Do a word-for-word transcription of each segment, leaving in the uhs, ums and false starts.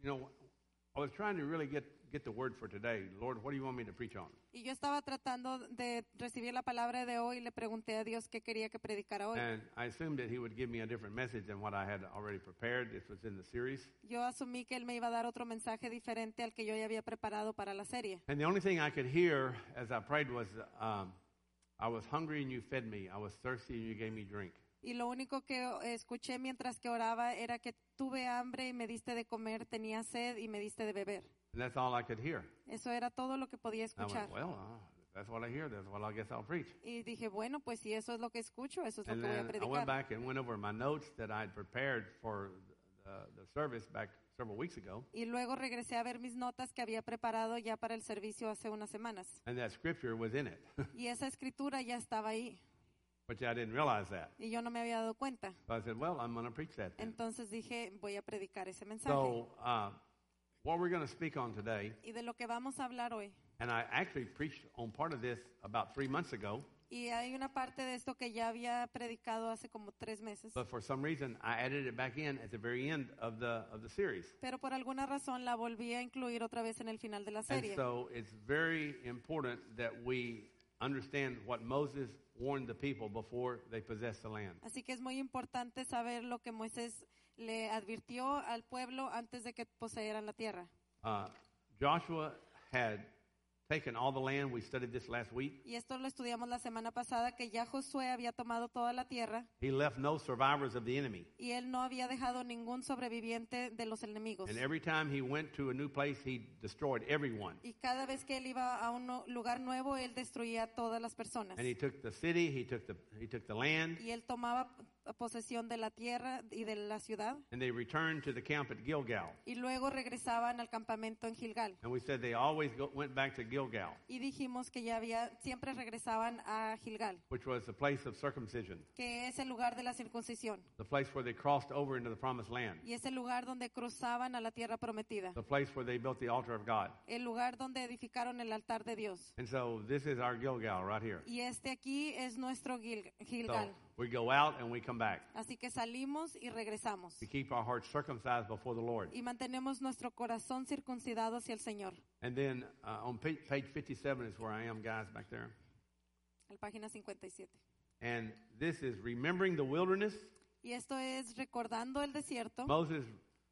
you know, I was trying to really get, get the word for today. Lord, what do you want me to preach on? Y yo estaba tratando de recibir la palabra de hoy y le pregunté a Dios qué quería que predicara hoy. And I assumed that he would give me a different message than what I had already prepared. This was in the series. Yo asumí que él me iba a dar otro mensaje diferente al que yo ya había preparado para la serie. And the only thing I could hear as I prayed was, um, I was hungry and you fed me. I was thirsty and you gave me drink. Y lo único que escuché mientras que oraba era que tuve hambre y me diste de comer, tenía sed y me diste de beber. And that's all I could hear. Eso era todo lo que podía I escuchar. went, well, uh, that's what I hear. That's what I guess I'll preach. Y dije, bueno, pues si eso es lo que escucho, eso es lo And que voy a then I went predicar. back and went over my notes that I had prepared for the, the service back several weeks ago. Y luego regresé a ver mis notas que había preparado ya para el servicio hace unas semanas. And that scripture was in it. Y esa escritura ya estaba ahí. But I didn't realize that. Y yo no me había dado cuenta. So I said, well, I'm going to preach that then. Entonces dije, voy a predicar ese mensaje. So uh, what we're going to speak on today, Y de lo que vamos a hablar hoy. and I actually preached on part of this about three months ago, Y hay una parte de esto que ya había predicado hace como tres meses. but for some reason I added it back in at the very end of the of the series. Pero por alguna razón la volví a incluir otra vez en el final de la And serie. so it's very important that we understand what Moses warned the people before they possess the land. Así que es muy importante saber lo que Moisés le advirtió al pueblo antes de que poseyeran la tierra. Uh, Joshua had taken all the land. We studied this last week. Y esto lo estudiamos la semana pasada, que ya Josué había tomado toda la tierra He left no survivors of the enemy. y él no había dejado ningún sobreviviente de los enemigos. And every time he went to a new place, he destroyed everyone. Y cada vez que él iba a un no- lugar nuevo, él destruía a todas las personas. And he took the city, he took the he took the land, Y él tomaba posesión de la tierra y de la ciudad. and they returned to the camp at Gilgal. Y luego regresaban al campamento en Gilgal. And we said they always go, went back to Gilgal, Y dijimos que ya había, siempre regresaban a Gilgal, which was the place of circumcision, que es el lugar de la circuncisión. the place where they crossed over into the promised land, Y es el lugar donde cruzaban a la tierra prometida. the place where they built the altar of God. El lugar donde edificaron el altar de Dios. And so this is our Gilgal right here. Y este aquí es nuestro Gil- So Gilgal. we go out and we come back. Así que salimos y regresamos. We keep our hearts circumcised before the Lord. Y mantenemos nuestro corazón circuncidado hacia el Señor. And then uh, on page, page fifty-seven is where I am, guys, back there. En página cincuenta y siete. And this is remembering the wilderness. Y esto es recordando el desierto, Moses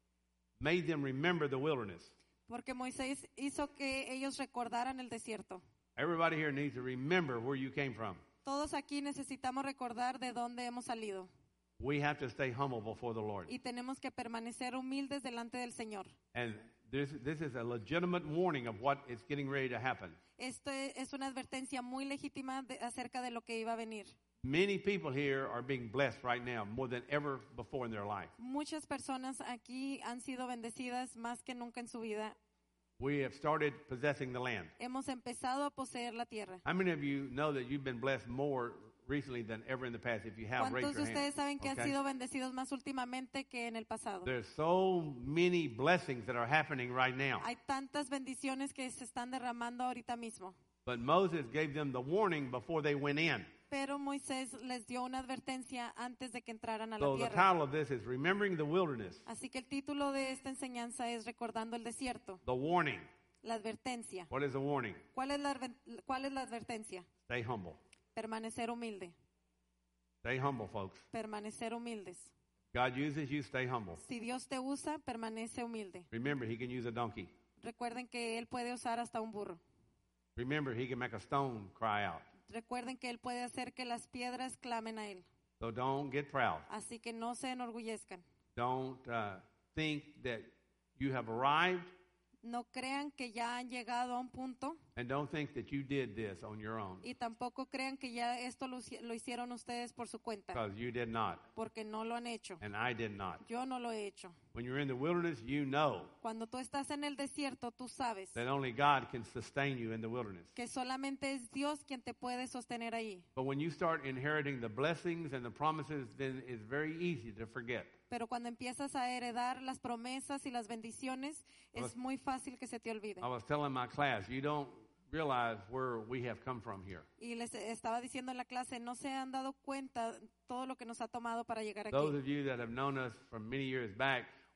made them remember the wilderness. porque Moisés hizo que ellos recordaran el desierto. Everybody here needs to remember where you came from. Todos aquí necesitamos recordar de dónde hemos salido. We have to stay humble before the Lord. Y tenemos que permanecer humildes delante del Señor. And this, this is a legitimate warning of what is getting ready to happen. Esto es una advertencia muy legítima de- acerca de lo que iba a venir. Many people here are being blessed right now more than ever before in their life. Muchas personas aquí han sido bendecidas más que nunca en su vida. We have started possessing the land. Hemos empezado a poseer la tierra. How many of you know that you've been blessed more recently than ever in the past? If you have, raise ¿Cuántos de your hand. ustedes saben que han Okay? sido bendecidos más últimamente que en el pasado? There's so many blessings that are happening right now. Hay tantas bendiciones que se están derramando ahorita mismo. But Moses gave them the warning before they went in. Pero Moisés les dio una advertencia antes de que entraran a la So the tierra. title of this is Remembering the Wilderness, Así que el título de esta enseñanza es Recordando el desierto, the warning. la advertencia. What is the warning? ¿Cuál es la, adver- cuál es la advertencia? Stay humble. Permanecer humilde, Stay humble, folks. permanecer humildes. God uses you, stay humble. Si Dios te usa, permanece humilde. Remember, he can use a donkey. Recuerden que Él puede usar hasta un burro. Remember, he can make a stone cry out. Recuerden que Él puede hacer que las piedras clamen a Él. So don't get proud. Así que no se enorgullezcan. Don't uh, think that you have arrived, No crean que ya han llegado a un punto and don't think that you did this on your own, y tampoco crean que ya esto lo, hici- lo hicieron ustedes por su cuenta, because you did not, porque no lo han hecho. and I did not. Yo no lo he hecho. When you're in the wilderness, you know Cuando tú estás en el desierto, tú sabes that only God can sustain you in the wilderness. que solamente es Dios quien te puede sostener ahí. But when you start inheriting the blessings and the promises, then it's very easy to forget. Pero cuando empiezas a heredar las promesas y las bendiciones, Well, es muy fácil que se te olvide. I was telling my class, you don't realize where we have come from here. Y les estaba diciendo en la clase, no se han dado cuenta todo lo que nos ha tomado para llegar Those aquí. of you that have known us from many years back,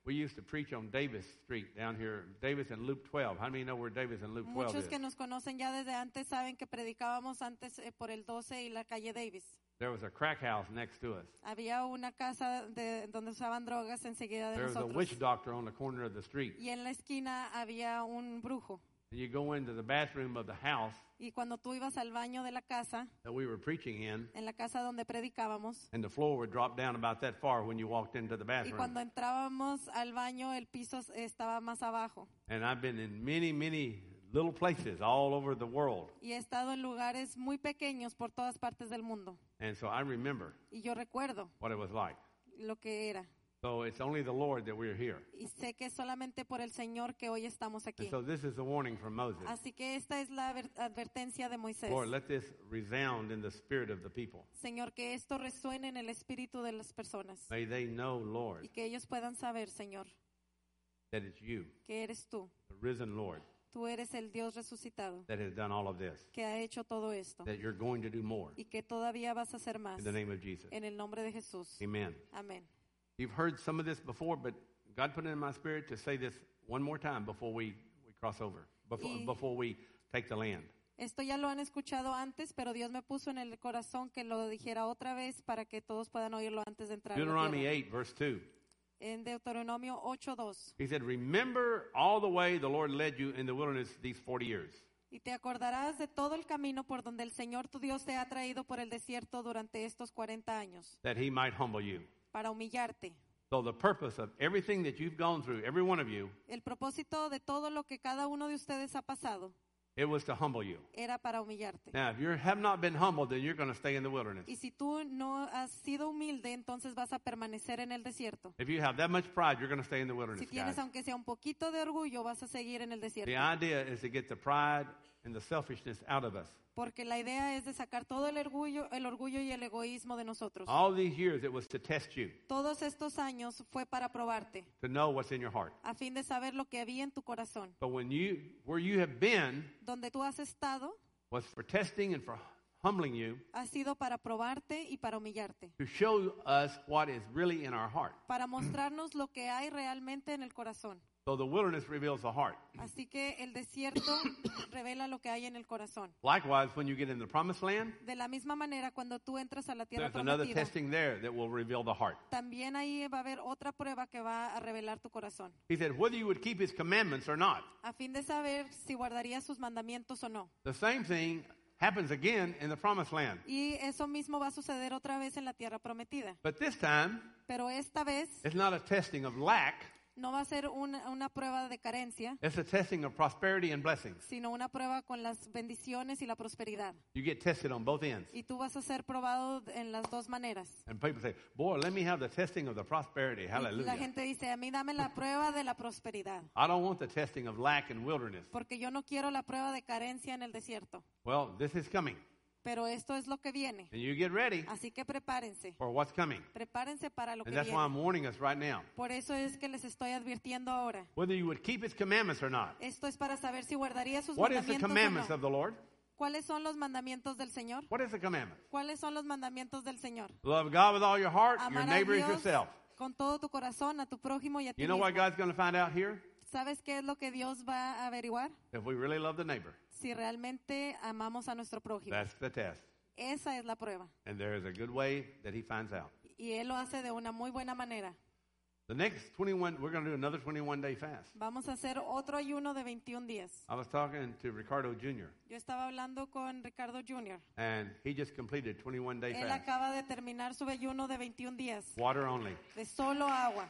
We used to preach on Davis Street down here, Davis and Loop twelve. How many know where Davis and Loop twelve Muchos is? que nos conocen ya desde antes saben que predicábamos antes eh, por el doce y la calle Davis. There was a crack house next to us. Había una casa de donde usaban drogas enseguida de There was a nosotros. witch doctor on the corner of the street. Y en la esquina había un brujo. And you go into the bathroom of the house Y cuando tú ibas al baño de la casa, that we were preaching in, en la casa donde predicábamos, and the floor would drop down about that far when you walked into the y bathroom. cuando entrábamos al baño el piso estaba más abajo. And I've been in many, many little places all over the world. Y he estado en lugares muy pequeños por todas partes del mundo. And so I remember Y yo recuerdo what it was like. lo que era. So it's only the Lord that we're here. Y sé que es solamente por el Señor que hoy estamos aquí. And so this is the warning from Moses. Así que esta es la adver- advertencia de Moisés. Lord, let this resound in the spirit of the people. Señor, que esto resuene en el espíritu de las personas. May they know, Lord, Y que ellos puedan saber, Señor, that it's you, que eres tú. the risen Lord, Tú eres el Dios resucitado that has done all of this, que ha hecho todo esto. that you're going to do more. Y que todavía vas a hacer más. In the name of Jesus. En el nombre de Jesús. Amen. Amén. You've heard some of this before, but God put it in my spirit to say this one more time before we, we cross over, before, Y- before we take the land. Esto ya lo han escuchado antes, pero Dios me puso en el corazón que lo dijera otra vez para que todos puedan oírlo antes de entrar a la Deuteronomy tierra. eight, verse two. En Deuteronomio ocho dos. He said, remember all the way the Lord led you in the wilderness these forty years. Y te acordarás de todo el camino por donde el Señor tu Dios te ha traído por el desierto durante estos cuarenta años, That he might humble you. para humillarte. So the purpose of everything that you've gone through, every one of you, El propósito de todo lo que cada uno de ustedes ha pasado it was to humble you. era para humillarte. Now, if you have not been humbled, then you're going to stay in the wilderness. Y si tú no has sido humilde, entonces vas a permanecer en el desierto. If you have that much pride, you're going to stay in the Si wilderness, tienes guys. aunque sea un poquito de orgullo, vas a seguir en el desierto. The idea is to get the pride and the selfishness out of us. Porque la idea es de sacar todo el orgullo, el orgullo y el egoísmo de nosotros. All these years, it was to test you, Todos estos años fue para probarte, to know what's in your heart. a fin de saber lo que había en tu corazón. But when you, where you have been, Donde tú has estado, was for testing and for humbling you, ha sido para probarte y para humillarte. to show us what is really in our heart. Para mostrarnos lo que hay realmente en el corazón. So the wilderness reveals the heart. Así que el desierto revela lo que hay en el corazón. Likewise, when you get in the promised land, De la misma manera, cuando tú entras a la tierra there's another prometida, testing there that will reveal the heart. también ahí va a haber otra prueba que va a revelar tu corazón. He said, whether you would keep his commandments or not. A fin de saber si guardarías sus mandamientos o no. The same thing happens again in the promised land. Y eso mismo va a suceder otra vez en la tierra prometida. But this time, Pero esta vez it's not a testing of lack, no va a ser una, una prueba de carencia, it's a testing of prosperity and blessings. sino una prueba con las bendiciones y la prosperidad. You get tested on both ends. Y tú vas a ser probado en las dos maneras. And people say, boy, let me have the testing of the prosperity. Y Hallelujah. la gente dice, a mí dame la prueba de la prosperidad, I don't want the testing of lack and wilderness. porque yo no quiero la prueba de carencia en el desierto. Well, this is coming. Pero esto es lo que viene. And you get ready Así que prepárense. for what's coming. Prepárense para lo que And that's why I'm viene. warning us right now. Por eso es que les estoy advirtiendo ahora. Whether you would keep his commandments or not. Esto es para saber si guardaría sus What is the mandamientos commandments o of no. the Lord? ¿Cuáles son los mandamientos del Señor? What is the commandment? ¿Cuáles son los mandamientos del Señor? Love God with all your heart, your Amar a neighbor as Dios yourself. con todo tu corazón, a tu prójimo y a ti You know mismo. what God's going to find out here? ¿Sabes qué es lo que Dios va a averiguar? If we really love the neighbor. Si realmente amamos a nuestro prójimo. That's the test. Esa es la prueba. And there is a good way that he finds out. Y Él lo hace de una muy buena manera. The next twenty-one, we're going to do another twenty-one day fast. Vamos a hacer otro ayuno de veintiún días. I was talking to Ricardo Junior, Yo estaba hablando con Ricardo junior and he just completed twenty-one day Él fast. acaba de terminar su ayuno de veintiún días, Water only. de solo agua.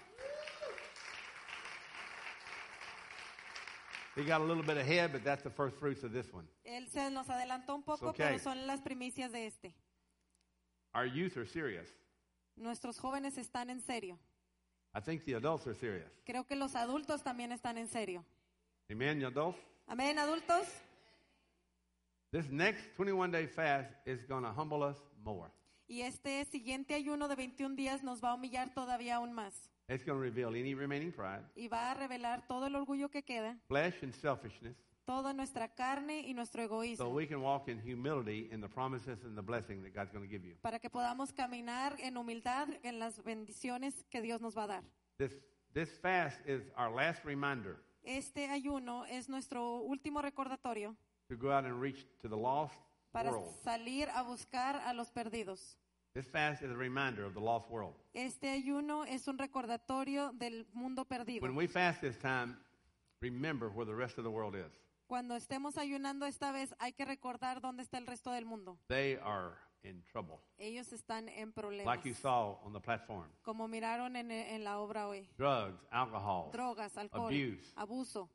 He got a little bit ahead, but that's the first fruits of this one. Él se nos adelantó un poco, It's okay. pero son las primicias de este. Our youth are serious. Nuestros jóvenes están en serio. I think the adults are serious. Creo que los adultos también están en serio. Amen, you adults? Amén, adultos. This next twenty-one day fast is going to humble us more. Y este siguiente ayuno de veintiún días nos va a humillar todavía aún más. It's going to reveal any remaining pride, Y va a revelar todo el orgullo que queda, flesh, and selfishness, toda nuestra carne y nuestro so egoísmo, we can walk in humility in the promises and the blessing that God's going to give you. para que podamos caminar en humildad en las bendiciones que Dios nos va a dar. This this fast is our last reminder Este ayuno es nuestro último recordatorio to go out and reach to the lost para world. salir a buscar a los perdidos. This fast is a reminder of the lost world. Este ayuno es un recordatorio del mundo perdido. When we fast this time, remember where the rest of the world is. Cuando estemos ayunando esta vez, hay que recordar dónde está el resto del mundo. They are in trouble, Ellos están en problemas. like you saw on the platform. Como miraron en, en la obra hoy. Drugs, alcohol, Drogas, alcohol, abuse. abuso,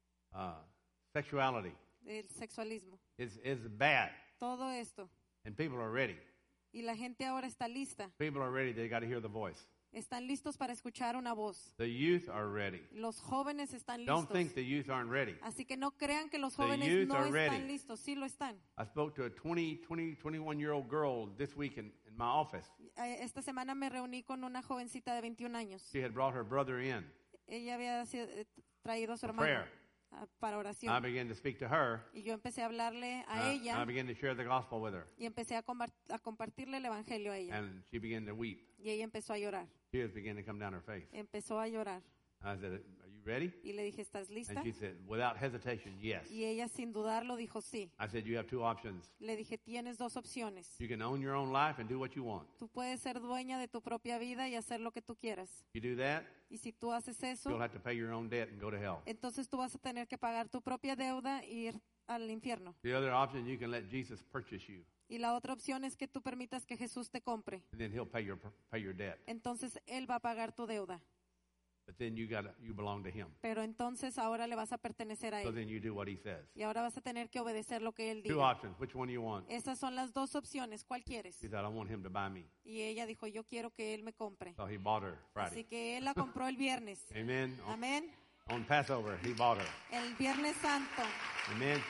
uh, sexuality el sexualismo. is, is bad, Todo esto. and people are ready. Y la gente ahora está lista. People are ready. They got to hear the voice. Están listos para escuchar una voz. The youth are ready. Los jóvenes están Don't think listos. the youth aren't ready. Así que no crean que los The jóvenes youth no are están ready. listos. Sí lo están. I spoke to a twenty, twenty, twenty-one year old girl this week in, in my office. Eh, Esta semana me reuní con una jovencita de veintiún años. She had brought her brother in Ella había sido- eh, traído a su for hermano prayer. ah, para I oración. began to speak to her. Y yo empecé a hablarle a Uh, ella I began to share the gospel with her. y empecé a, combar- a compartirle el evangelio a ella. And she began to weep. Y ella empezó a llorar. Tears began to come down her face. Empezó a llorar. I said, "Are you ready?" Y le dije, ¿estás lista? And she said, without hesitation, yes. Y ella sin dudarlo dijo sí. I said, you have two options. Le dije, tienes dos opciones. You can own your own life and do what you want. Tú puedes ser dueña de tu propia vida y hacer lo que tú quieras. You do that, Y si tú haces eso, you'll have to pay your own debt and go to hell. entonces tú vas a tener que pagar tu propia deuda e ir al infierno. The other option, you can let Jesus purchase you, Y la otra opción es que tú permitas que Jesús te compre. and then he'll pay your pay your debt. Entonces Él va a pagar tu deuda. But then you got you belong to him. Pero entonces ahora le vas a pertenecer a So Él. then you do what he says. Y ahora vas a tener que obedecer lo que Él Two diga. options. Which one do you want? Esas son las dos opciones. ¿Cuál quieres? He said, I want him to buy me. Y ella dijo, yo quiero que Él me compre. So he bought her Así Friday. que Él la compró el viernes. Amen. On, Amén. on Passover, he bought her. El Viernes Santo. Amen.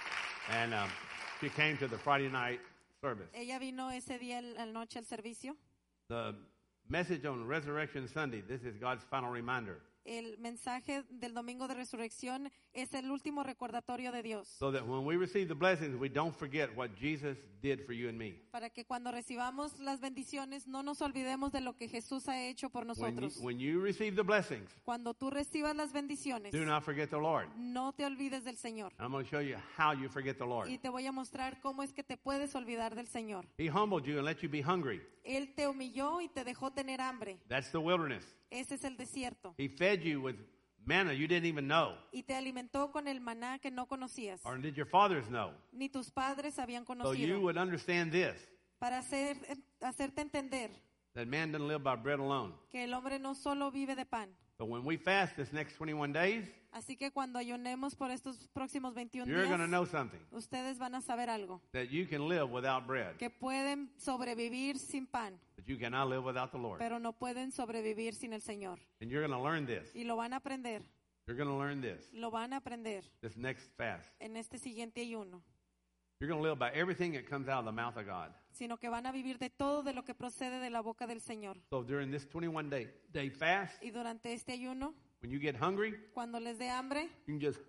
And um, she came to the Friday night service. Ella vino ese día en la noche al servicio. The message on Resurrection Sunday, this is God's final reminder. El mensaje del domingo de resurrección es el último recordatorio de Dios. So that when we receive the blessings, we don't forget what Jesus did for you and me. Para que cuando recibamos las bendiciones no nos olvidemos de lo que Jesús ha hecho por When you, nosotros. when you receive the blessings, Cuando tú recibas las bendiciones, do not forget the Lord. no te olvides del Señor. I'm going to show you how you forget the Lord. Y te voy a mostrar cómo es que te puedes olvidar del Señor. He humbled you and let you be hungry. Él te humilló y te dejó tener hambre. That's the wilderness. Ese es el desierto. He fed you with manna you didn't even know. Y te alimentó con el maná que no conocías. Or did your fathers know? Ni tus padres habían So you conocido. would understand this, Para hacer, hacerte entender that man doesn't live by bread alone. que el hombre no solo vive de pan. So when we fast this next twenty-one days, Así que cuando ayunemos por estos próximos veintiún you're going to días, know something, ustedes van a saber algo. that you can live without bread, Que pueden sobrevivir sin pan, but you cannot live without the Lord. pero no pueden sobrevivir sin el Señor. And you're going to learn this. Y lo van a aprender, You're going to learn this, lo van a aprender this next fast. en este siguiente ayuno. You're going to live by everything that comes out of the mouth of God. Sino que van a vivir de todo de lo que procede de la boca del Señor. So during this twenty-one day, day fast, Y durante este ayuno, when you get hungry, cuando les dé hambre, you can just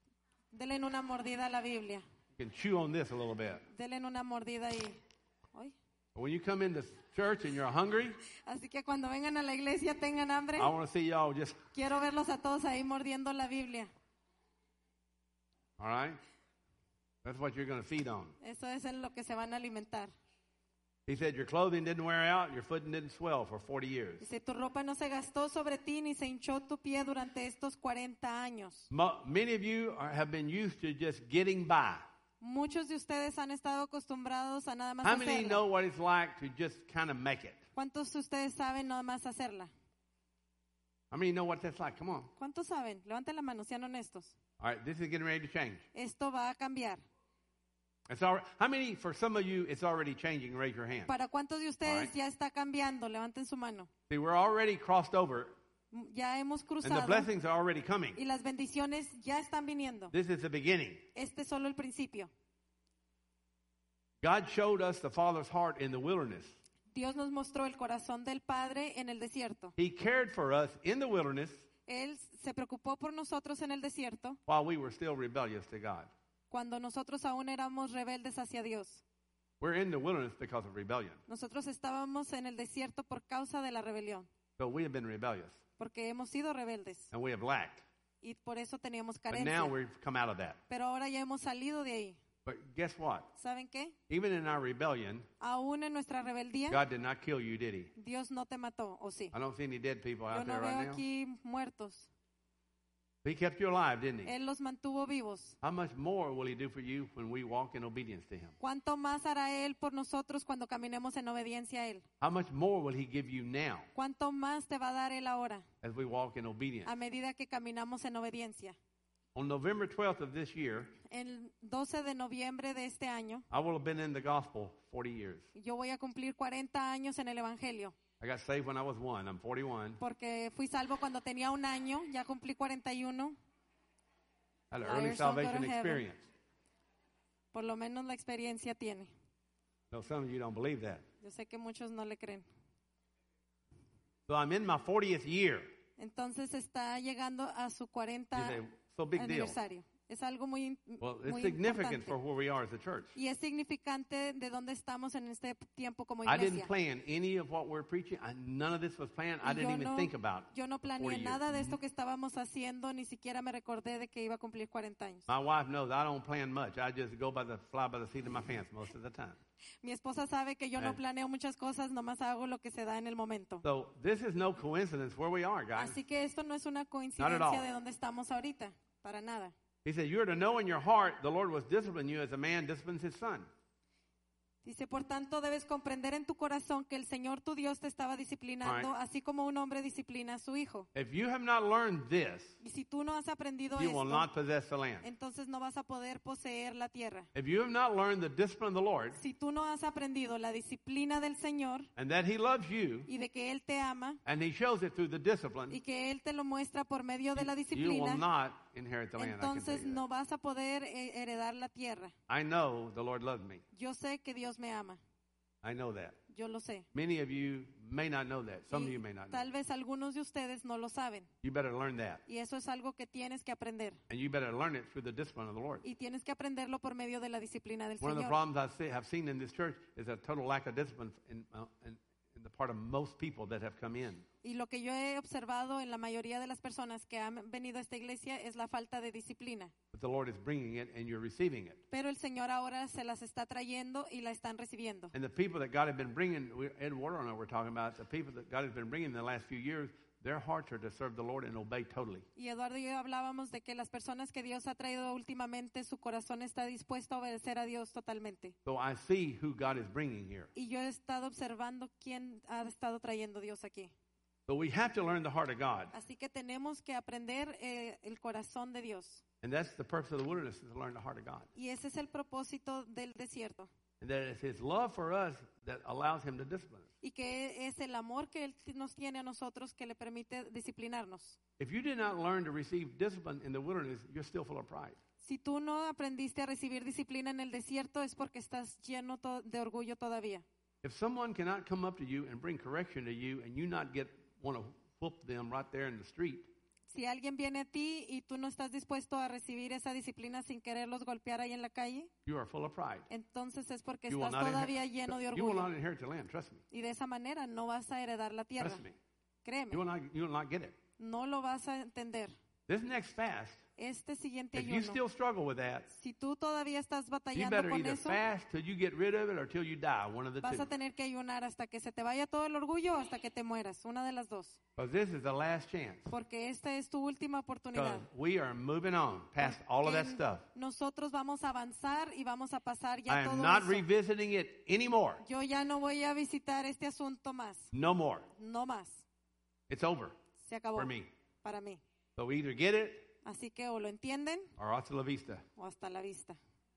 denle una mordida a la Biblia. you can chew on this a little bit. Denle una mordida y... ¡Ay! But when you come into church and you're hungry, Así que cuando vengan a la iglesia tengan hambre, I want to see y'all just, quiero verlos a todos ahí mordiendo la Biblia. all right? That's what you're going to feed on. Eso es en lo que se van a alimentar. He said your clothing didn't wear out, your foot didn't swell for forty years. Dice, tu ropa no se gastó sobre ti ni se hinchó tu pie durante estos cuarenta años. Mo- many of you are, have been used to just getting by. Muchos de ustedes han estado acostumbrados a nada más How many hacerla. know what it's like to just kind of make it? ¿Cuántos de ustedes saben nada más hacerla? How many know what that's like? Come on. ¿Cuántos saben? Levanten la mano, sean honestos. All right, this is getting ready to change. Esto va a cambiar. It's all, how many, for some of you, it's already changing? Raise your hand. ¿Para cuántos de ustedes Alright. ya está cambiando? Levanten su mano. See, we're already crossed over, Ya hemos and the cruzado blessings are already coming. y las bendiciones ya están viniendo. This is the beginning. Este es solo el principio. God showed us the Father's heart in the wilderness. Dios nos mostró el corazón del Padre en el desierto. He cared for us in the wilderness Él se preocupó por nosotros en el desierto while we were still rebellious to God. cuando nosotros aún éramos rebeldes hacia Dios. We're in the wilderness because of rebellion. Nosotros estábamos en el desierto por causa de la rebelión. So we have been rebellious. porque hemos sido rebeldes and we have lacked. y por eso teníamos But now carencia. we've come out of that. Pero ahora ya hemos salido de ahí. But guess what? ¿Saben qué? Even in our rebellion, Aún en nuestra rebeldía, God did not kill you, did he? Dios no te mató, ¿o sí? I don't see any dead people Yo out no there veo right now. aquí muertos. He kept you alive, didn't he? Él los mantuvo vivos. How much more will he do for you when we walk in obedience to him? ¿Cuánto más hará Él por nosotros cuando caminemos en obediencia a Él? How much more will he give you now ¿Cuánto más te va a dar Él ahora as we walk in obedience? a medida que caminamos en obediencia? On November twelfth of this year, El doce de noviembre de este año, I will have been in the gospel forty years. yo voy a cumplir cuarenta años en el Evangelio, I got saved when I was one. I'm forty-one. porque fui salvo cuando tenía un año, ya cumplí cuarenta y uno. I had an early Liars don't go to salvation heaven. experience. Por lo menos la experiencia tiene. No, some of you don't believe that. Yo sé que muchos no le creen. So I'm in my fortieth year. Entonces está llegando a su You cuarenta say, so big deal. aniversario. Es algo muy, Well, it's muy significant importante. for where we are as a church. Y es significante de dónde estamos en este tiempo como I didn't iglesia. plan any of what we're preaching. I, none of this was planned. I Y didn't yo even no, think about it. yo no forty planeé years. nada de esto que estábamos haciendo, ni siquiera me recordé de que iba a cumplir cuarenta años. My wife knows I don't plan much. I just go by the fly by the seat of my pants most of the time. Mi esposa sabe que yo no Eh. planeo muchas cosas, nomás hago lo que se da en el momento. So this is no coincidence where we are, guys. Así que esto no es una all. coincidencia de dónde estamos ahorita, para nada. He said, you're to know in your heart the Lord was disciplining you as a man disciplines his son. Dice, por tanto, debes comprender en tu corazón que el Señor tu Dios te estaba disciplinando, All así como un hombre disciplina a su hijo. If you have not learned this, Y si tú no has aprendido you will esto, not possess the land. entonces no vas a poder poseer la tierra. If you have not learned the discipline of the Lord Si tú no has aprendido la disciplina del Señor and that he loves you y de que Él te ama and he shows it through the discipline, y que Él te lo muestra por medio de la you will disciplina, not inherit the land. I can tell entonces you that. no vas a poder eh, heredar la tierra. I know the Lord loves me. Yo sé que Dios me ama, I know that. yo lo sé. Many of you may not know that. Some of Y you may not know. tal vez algunos de ustedes no lo saben. You better learn that. Y eso es algo que tienes que aprender. And you better learn it through the discipline of the Lord. Y tienes que aprenderlo por medio de la disciplina del One of the Señor. problems I see, have seen in this church is a total lack of discipline in, uh, in, in the part of most people that have come in. Y lo que yo he observado en la mayoría de las personas que han venido a esta iglesia es la falta de disciplina. But the Lord is bringing it and you're receiving it. Pero el Señor ahora se las está trayendo y la están recibiendo. And the people that God has been bringing, we- Ed Warner and I were talking about, the people that God has been bringing in the last few years, their hearts are to serve the Lord and obey totally. Y Eduardo y yo hablábamos de que las personas que Dios ha traído últimamente, su corazón está dispuesto a obedecer a Dios totalmente. So I see who God is bringing here. Y yo he estado observando quién ha estado trayendo Dios aquí. So we have to learn the heart of God. Así que tenemos que aprender eh, el corazón de Dios. And that's the purpose of the wilderness, is to learn the heart of God. Y ese es el propósito del desierto. And that it's his love for us that allows him to discipline us. Y que es el amor que Él nos tiene a nosotros que le permite disciplinarnos. If you did not learn to receive discipline in the wilderness, you're still full of pride. Si tú no aprendiste a recibir disciplina en el desierto es porque estás lleno to- de orgullo todavía. If someone cannot come up to you and bring correction to you and you not get want to whoop them right there in the street, Si alguien viene a ti y tú no estás dispuesto a recibir esa disciplina sin quererlos golpear ahí en la calle, you are full of pride. entonces es porque You will estás not todavía inher- lleno de you will not orgullo. inherit the land, trust me. Y de esa manera no vas a heredar la tierra. Trust me. Créeme, You will not, you will not get it. no lo vas a entender. This next fast, Este siguiente if you ayuno, still struggle with that, si tú todavía estás you batallando better con either eso, fast till you get rid of it or till you die, one of the vas a two. tener que ayunar hasta que se te vaya todo el orgullo o hasta que te mueras, una de las dos. Because this is the last chance. Porque esta es tu última Because oportunidad. we are moving on past all of that En- stuff. Nosotros vamos a avanzar y vamos a pasar I ya am todo not eso. revisiting it anymore. Yo ya no voy a visitar este asunto más, No more. no más. It's over Se acabó for me. para mí. So we either get it Así que o lo entienden or hasta la vista. o hasta la vista.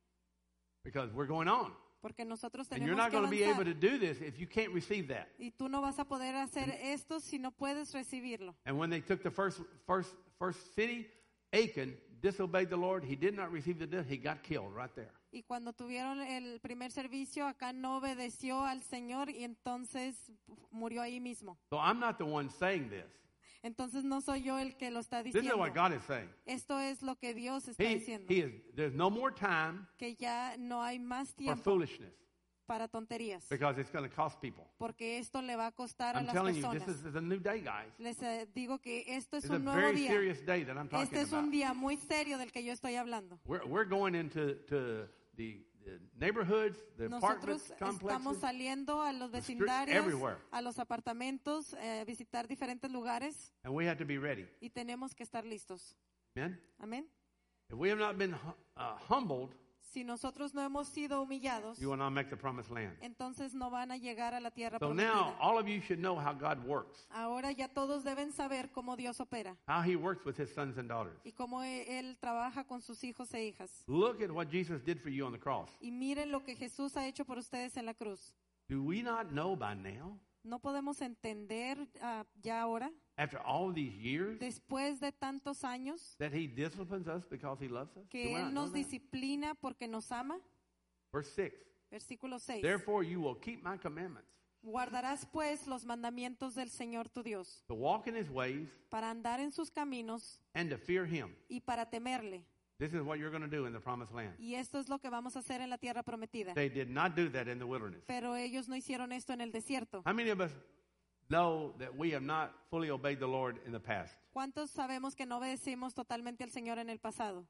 Because we're going on. Porque nosotros And you're tenemos not que going to be able avanzar. to do this if you can't receive that. Y tú no vas a poder hacer esto si no puedes recibirlo. And when they took the first first first city, Achan disobeyed the Lord. He did not receive the death. He got killed right there. Y cuando tuvieron el primer servicio, acá no obedeció al Señor y entonces murió ahí mismo. So I'm not the one saying this. Entonces no soy yo el que lo está This is diciendo. what God is saying. Esto es lo que Dios está He, diciendo. he is. There's no more time Que ya no hay más for tiempo foolishness. para tonterías, because it's going to cost people. porque esto le va a costar a I'm las telling you, personas. this is, is a new day, guys. Les eh, digo que esto es It's a un nuevo very día. serious day that I'm talking Este es about. un día muy serio del que yo estoy hablando. We're, we're going into to the, the neighborhoods, the apartment Nosotros estamos complexes, saliendo a los the street, vecindarios, everywhere. a los apartamentos, eh, visitar diferentes lugares and we have to be ready. y tenemos que estar listos. Amen? Amén. If we have not been hu- uh, humbled, Si nosotros no hemos sido humillados, you will not make the promised land. entonces no van a llegar a la tierra So now, prometida. all of you should know how God works, Ahora ya todos deben saber cómo Dios opera how He works with His sons and daughters. y cómo e- Él trabaja con sus hijos e hijas. Look at what Jesus did for you on the cross. Y miren lo que Jesús ha hecho por ustedes en la cruz. Do we not know by now, ¿No podemos entender ah, ya ahora, after all these years, después de tantos años, that He disciplines us because He loves us? Do que we not Él know nos that? disciplina porque nos ama? Verse six. Versículo seis. Therefore, you will keep my commandments, Guardarás pues los mandamientos del Señor tu Dios, to walk in His ways, para andar en sus caminos and to fear Him. y para temerle. This is what you're going to do in the promised land. Y esto es lo que vamos a hacer en la tierra prometida. They did not do that in the wilderness. Pero ellos no hicieron esto en el desierto. How many of us know that we have not fully obeyed the Lord in the past? ¿Cuántos sabemos que no obedecimos totalmente al Señor en el pasado?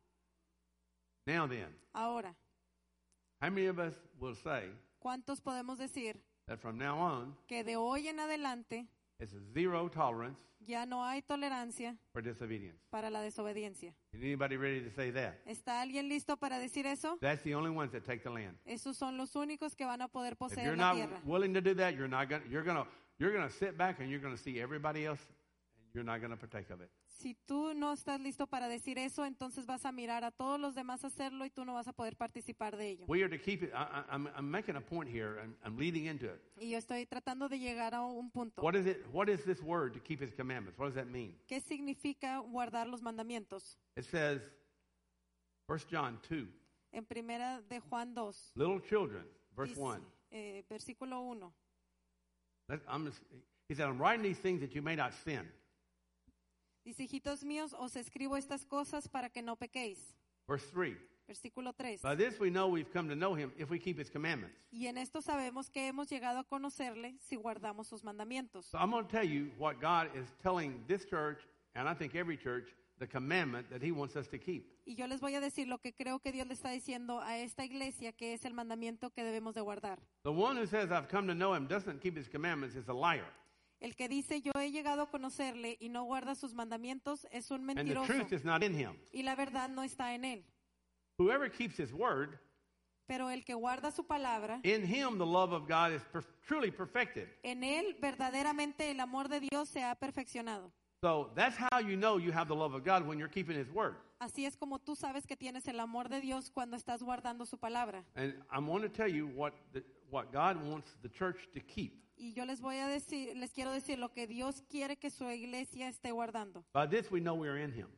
Now then, Ahora, how many of us will say ¿cuántos podemos decir that from now on, que de hoy en adelante it's zero tolerance ya no hay tolerancia for disobedience? para la desobediencia? Is anybody ready to say that? ¿Está alguien listo para decir eso? That's the only ones that take the land. Esos son los únicos que van a poder If poseer you're la not tierra. willing to do that, you're not going. You're going to. You're going to sit back and you're going to see everybody else, and you're not going to partake of it. Si tú no estás listo para decir eso, entonces vas a mirar a todos los demás hacerlo y tú no vas a poder participar de ello. We are to keep it. I, I, I'm, I'm making a point here. I'm, I'm leading into it. Y yo estoy tratando de llegar a un punto. What is it? What is this word to keep His commandments? What does that mean? ¿Qué significa guardar los mandamientos? It says, First John two, En primera de Juan dos, little children, verse dice, one. eh, versículo uno. Let- I'm just, he said, I'm writing these things that you may not sin. Dice, hijitos míos, os escribo estas cosas para que no pequéis. Verse three. Versículo tres. By this we know we've come to know Him if we keep His commandments. Y en esto sabemos que hemos llegado a conocerle si guardamos sus mandamientos. So I'm going to tell you what God is telling this church, and I think every church, the commandment that He wants us to keep. Y yo les voy a decir lo que creo que Dios le está diciendo a esta iglesia, que es el mandamiento que debemos de guardar. The one who says, I've come to know Him, doesn't keep His commandments is a liar. El que dice, yo he llegado a conocerle y no guarda sus mandamientos, es un And the mentiroso. truth is not in him. Y la verdad no está en él. Whoever keeps His word, Pero el que guarda su palabra, in him the love of God is per- truly perfected. en él verdaderamente el amor de Dios se ha perfeccionado. So that's how you know you have the love of God, when you're keeping His word. Así es como tú sabes que tienes el amor de Dios cuando estás guardando su palabra. And I want to tell you what the, what God wants the church to keep. Y yo les voy a decir, les quiero decir lo que Dios quiere que su iglesia esté guardando. By this we know we are in Him.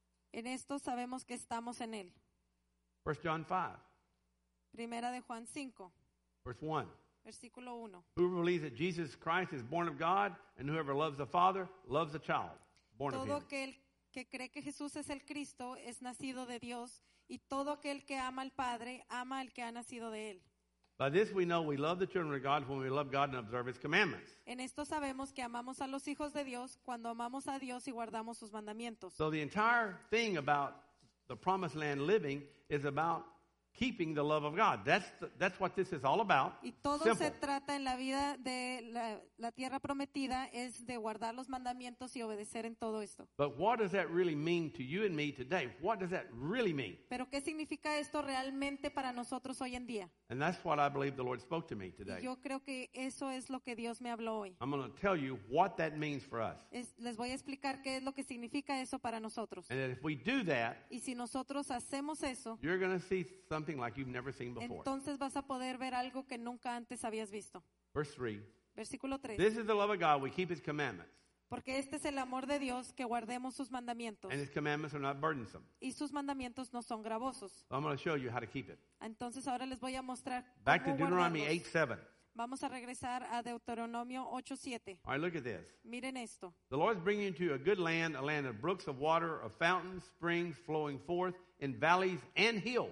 En esto sabemos que estamos en él. First John five, Primera de Juan cinco, verse one. versículo uno. Whoever believes that Jesus Christ is born of God, and whoever loves the Father, loves the child born of Him. Todo aquel que cree que Jesús es el Cristo es nacido de Dios, y todo aquel que ama al Padre ama al que ha nacido de él. By this we know we love the children of God when we love God and observe His commandments. En esto sabemos que amamos a los hijos de Dios cuando amamos a Dios y guardamos sus mandamientos. So the entire thing about the promised land living is about keeping the love of God. That's the, that's what this is all about. Y todo Simple. se trata en la vida de la, la tierra prometida es de guardar los mandamientos y obedecer en todo esto. But what does that really mean to you and me today? What does that really mean? Pero ¿qué significa esto realmente para nosotros hoy en día? And that's what I believe the Lord spoke to me Y today. yo creo que eso es lo que Dios me habló hoy. I'm going to tell you what that means for us. Es- les voy a explicar qué es lo que significa eso para nosotros. And that if we do that, Y si nosotros hacemos eso, you're going to see something like you've never seen before. entonces vas a poder ver algo que nunca antes habías visto. Verse three. Versículo tres. This is the love of God. We keep His commandments. Porque este es el amor de Dios, que guardemos sus mandamientos. And His commandments are not burdensome. Y sus mandamientos no son gravosos. So I'm going to show you how to keep it. Entonces ahora les voy a mostrar Back to cómo Deuteronomy guardarlos. eight seven. Vamos a regresar a Deuteronomio ocho siete. All right, look at this. Miren esto. The Lord is bringing you to a good land, a land of brooks of water, of fountains, springs flowing forth in valleys and hills.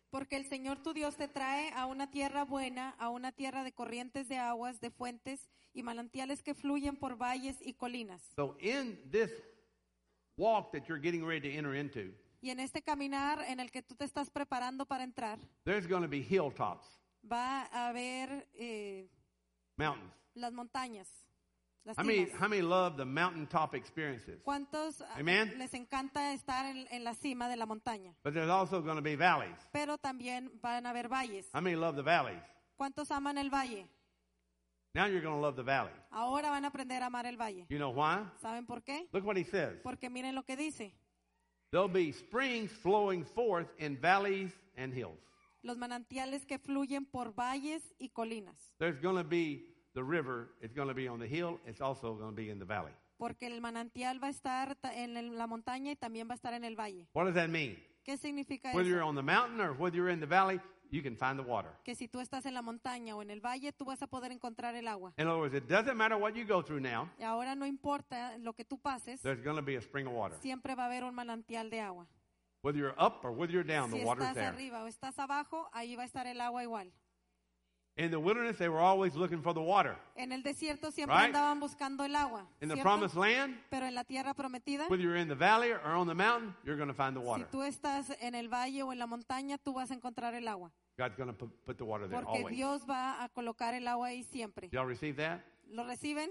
Porque el Señor tu Dios te trae a una tierra buena, a una tierra de corrientes de aguas, de fuentes y manantiales que fluyen por valles y colinas. So in this walk that you're getting ready to enter into, Y en este caminar en el que tú te estás preparando para entrar, there's going to be hilltops, va a haber eh, mountains. las montañas, las How many, cimas. how many love the mountaintop experiences? ¿Cuántos ah, Amen. les encanta estar en, en la cima de la montaña? But there's also going to be valleys. Pero también van a haber valles. How many love the valleys? ¿Cuántos aman el valle? Now you're going to love the valley. Ahora van a aprender a amar el valle. You know why? ¿Saben por qué? Look what he says. Porque miren lo que dice. There'll be springs flowing forth in valleys and hills. Los manantiales que fluyen por valles y colinas. There's going to be the river. It's going to be on the hill. It's also going to be in the valley. Porque el manantial va a estar ta- en el- la montaña y también va a estar en el valle. What does that mean? ¿Qué significa Whether you're eso? on the mountain or whether you're in the valley, you can find the water. Que si tú estás en la montaña o en el valle, tú vas a poder encontrar el agua. In other words, it doesn't matter what you go through now. Y ahora no importa lo que tú pases, There's going to be a spring of water. siempre va a haber un manantial de agua. Whether you're up or whether you're down, Si the water's estás there. arriba o estás abajo, ahí va a estar el agua igual. In the wilderness, they were always looking for the water. En el desierto siempre Right? andaban buscando el agua. In the ¿cierto? promised land, Pero en la tierra prometida, whether you're in the valley or on the mountain, you're going to find the si water. tú estás en el valle o en la montaña, tú vas a encontrar el agua. God's going to put, put the water there Porque always. Dios va a colocar el agua ahí siempre. Y'all receive that? ¿Lo reciben?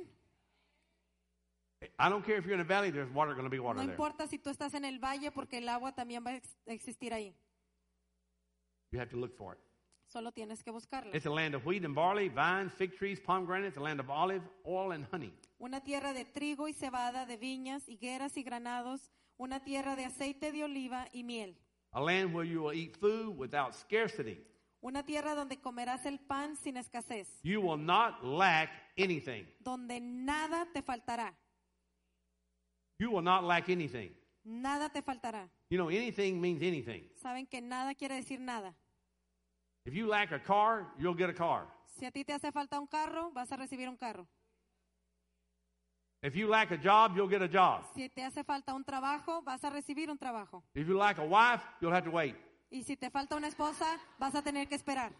I don't care if you're in a valley, there's water going to be water No there. importa si tú estás en el valle, porque el agua también va a ex- existir ahí. You have to look for it. Solo tienes que buscarla. It's a land of wheat and barley, vines, fig trees, pomegranates, a land of olive, oil, and honey. Una tierra de trigo y cebada, de viñas, higueras y granados. Una tierra de aceite de oliva y miel. A land where you will eat food without scarcity. Una tierra donde comerás el pan sin escasez. You will not lack anything. Donde nada te faltará. You will not lack anything. Nada te faltará. You know, anything means anything. Saben que nada quiere decir nada. If you lack a car, you'll get a car. Si a ti te hace falta un carro, vas a recibir un carro. If you lack a job, you'll get a job. Si te hace falta un trabajo, vas a recibir un trabajo. If you lack a wife, you'll have to wait. Y si te falta una esposa, vas a tener que esperar.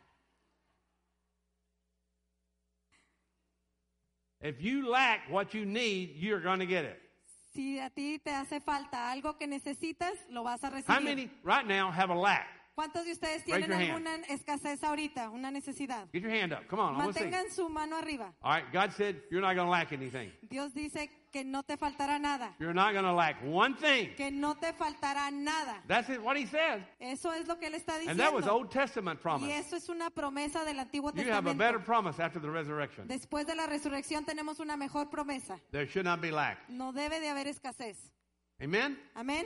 If you lack what you need, you're going to get it. Si a ti te hace falta algo que necesitas, lo vas a How recibir. many right now have a lack? ¿Cuántos de ustedes Raise tienen your hand. alguna escasez ahorita, una necesidad? Get your hand up. Come on, I want to see. Mantengan su mano arriba. All right, God said you're not going to lack anything. Dios dice que no te faltará nada. You're not going to lack one thing. Que no te faltará nada. That's it, what he said. Eso es lo que él está And that was diciendo. Old Testament Y promise. eso es una promesa del Antiguo You have a better Testamento. promise after the resurrection. Después de la resurrección tenemos una mejor promesa. There should not be lack. No debe de haber escasez. Amen? Amén.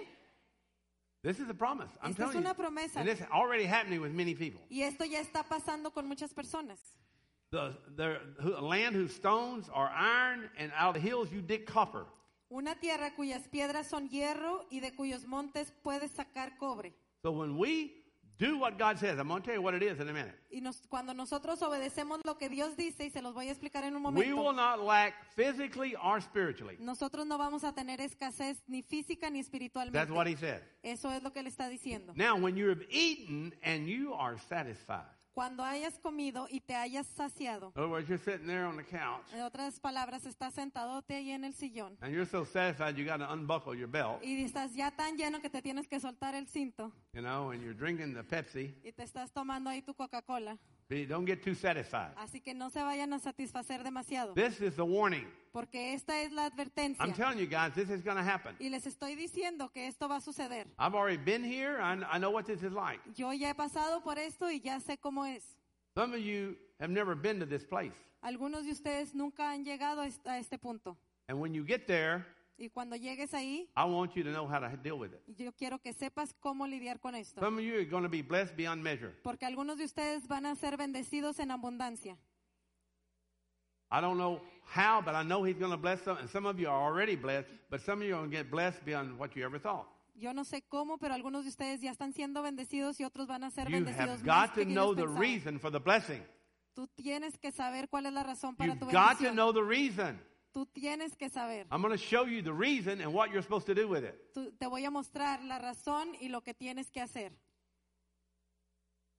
This is a promise. I'm Esta es telling you. una promesa. And it's already happening with many people. Y esto ya está pasando con muchas personas. The, the who, land whose stones are iron, and out of the hills you dig copper. Una tierra cuyas piedras son hierro y de cuyos montes puedes sacar cobre. So when we do what God says, I'm going to tell you what it is in a minute. Y nos- cuando nosotros obedecemos lo que Dios dice, y se los voy a explicar en un We will momento, not lack physically or spiritually. nosotros no vamos a tener escasez ni física ni espiritualmente. That's what he said. Eso es lo que él está diciendo. Now, when you have eaten and you are satisfied, Cuando hayas comido y te hayas saciado, in other words, you're sitting there on the couch en otras palabras, estás sentadote ahí en el sillón and you're so satisfied you got to unbuckle your belt, y estás ya tan lleno que te tienes que soltar el cinto you know, and you're drinking the Pepsi, y te estás tomando ahí tu Coca-Cola. but you don't get too satisfied. Así que no se vayan a satisfacer demasiado, This is the warning. porque esta es la advertencia. I'm telling you guys, this is going to happen. Y les estoy diciendo que esto va a suceder. I've already been here. I, I know what this is like. Yo ya he pasado por esto y ya sé cómo es. Some of you have never been to this place. Algunos de ustedes nunca han llegado a est- a este punto. And when you get there, Y cuando llegues ahí, I want you to know how to deal with it. yo quiero que sepas cómo lidiar con esto. Some of you are going to be blessed beyond measure. Porque algunos de ustedes van a ser bendecidos en abundancia. I don't know how, but I know he's going to bless some. And some of you are already blessed, but some of you are going to get blessed beyond what you ever thought. Yo no sé cómo, pero algunos de ustedes ya están siendo bendecidos y otros van a ser You bendecidos have más got que to ellos know the pensaban. reason for the blessing. Tú tienes que saber cuál es la razón para You've tu got to bendición. know the reason. Tú tienes que saber. I'm going to show you the reason and what you're supposed to do with it. Tú- te voy a mostrar la razón y lo que tienes que hacer.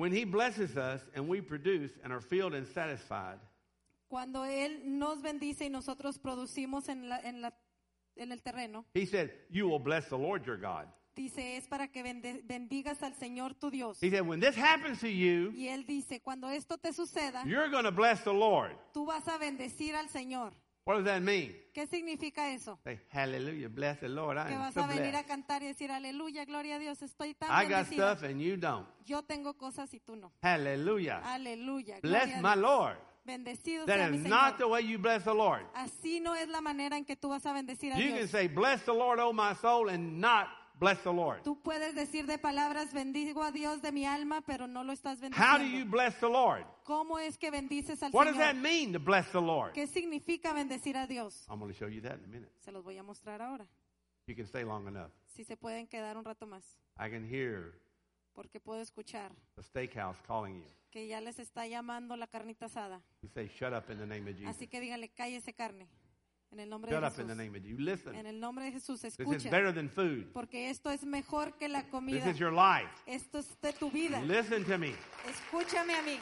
When he blesses us and we produce and are filled and satisfied, Cuando Él nos bendice y nosotros producimos en, la, en, la, en el terreno, he said, you will bless the Lord your God. dice, es para que bende- bendigas al Señor tu Dios. He said, when this happens to you, Y Él dice, cuando esto te suceda, you're going to bless the Lord. tú vas a bendecir al Señor. What does that mean? ¿Qué significa eso? Say, hallelujah, bless the Lord. I Que am vas so a venir a blessed. cantar y decir, aleluya, gloria a Dios, estoy tan I got bendecida. stuff and you don't. Yo tengo cosas y tú no. Hallelujah. Aleluya, Bless gloria a my Dios. Lord. Bendecido That sea mi is Señor. not the way you bless the Lord. Así no es la manera en que tú vas a bendecir a You can Dios. say, bless the Lord, oh my soul, and not bless the Lord. Tú puedes decir de palabras, bendigo a Dios de mi alma, pero no lo estás How do you bendiciendo. bless the Lord? ¿Cómo es que bendices al What does that Señor? mean to bless the Lord? ¿Qué significa bendecir a Dios? I'm going to show you that in a minute. Se los voy a mostrar ahora. You can stay long enough. Si se pueden quedar un rato más, I can hear porque puedo escuchar the steakhouse calling you. que ya les está llamando la carnita asada. You say, shut up in the name of Jesus. Así que díganle, cállese carne. En el nombre de Shut up in the Jesús. name of Jesus. Listen, En el nombre de Jesús, this is escucha. better than food. Porque esto es mejor que la This comida. is your life. Esto es de tu vida. Listen to me. Escúchame a mí.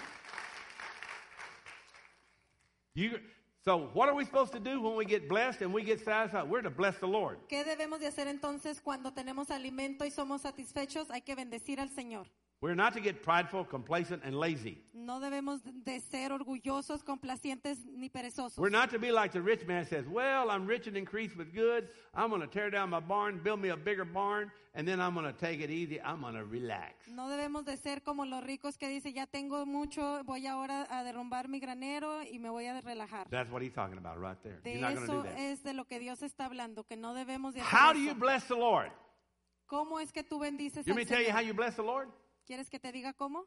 You, so what are we supposed to do when we get blessed and we get satisfied? We're to bless the Lord. ¿Qué debemos de hacer entonces cuando tenemos alimento y somos satisfechos? Hay que bendecir al Señor. We're not to get prideful, complacent, and lazy. No debemos de ser orgullosos, complacientes ni perezosos. We're not to be like the rich man says, well, I'm rich and increased with goods. I'm going to tear down my barn, build me a bigger barn, and then I'm going to take it easy. I'm going to relax. No debemos de ser como los ricos que dicen, ya tengo mucho, voy ahora a derrumbar mi granero y me voy a relajar. That's what he's talking about right there. De You're not going to do eso that. es de lo que Dios está hablando, que no debemos de How hacer do you eso. bless the Lord? ¿Cómo es que tú bendices You al me tell you how Señor? you bless the Lord? ¿Quieres que te diga cómo?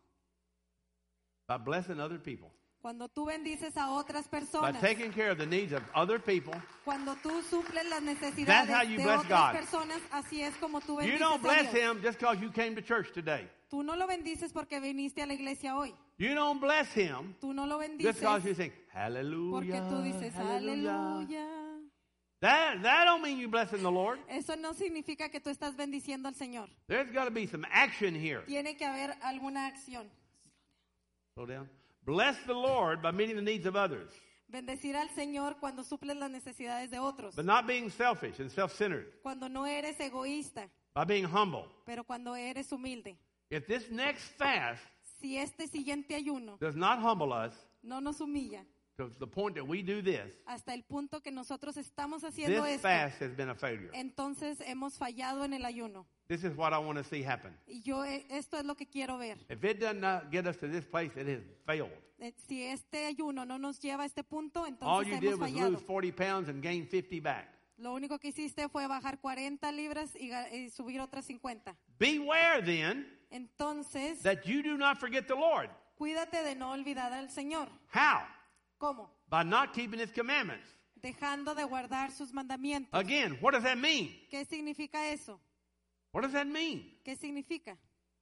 By blessing other people. Cuando tú bendices a otras By personas, taking care of the needs of other people. cuando tú suples las That's necesidades how you de bless otras God. personas, así es como tú You bendices don't a bless Dios. him just because you came to church today. Tú no lo bendices porque viniste a la iglesia hoy. You don't bless him Tú no lo just bendices because you sing, porque hallelujah, tú dices, hallelujah. aleluya. That, that don't mean you blessing the Lord. Eso no significa que tú estás bendiciendo al Señor. There's got to be some action here. Tiene que haber alguna acción. Slow down. Bless the Lord by meeting the needs of others, Bendecir al Señor cuando suples las necesidades de otros. but not being selfish and self-centered, Cuando no eres egoísta, by being humble. pero cuando eres humilde. If this next fast Si este siguiente ayuno does not humble us no nos humilla to the point that we do this, hasta el punto que nosotros estamos haciendo this esto, fast has been a failure. entonces hemos fallado en el ayuno. This is what I want to see happen. Y yo eh, esto es lo que quiero ver. If it does not get us to this place, it has failed. Eh, Si este ayuno no nos lleva a este punto, All entonces you hemos did was fallado. lose forty pounds and gain fifty back. Lo único que hiciste fue bajar cuarenta libras y, ga- y subir otras cincuenta. Beware then Entonces, that you do not forget the Lord. cuídate de no olvidar al Señor. How? ¿Cómo? By not keeping his commandments. Dejando de guardar sus mandamientos. Again, what does that mean? ¿Qué significa eso? What does that mean? ¿Qué significa?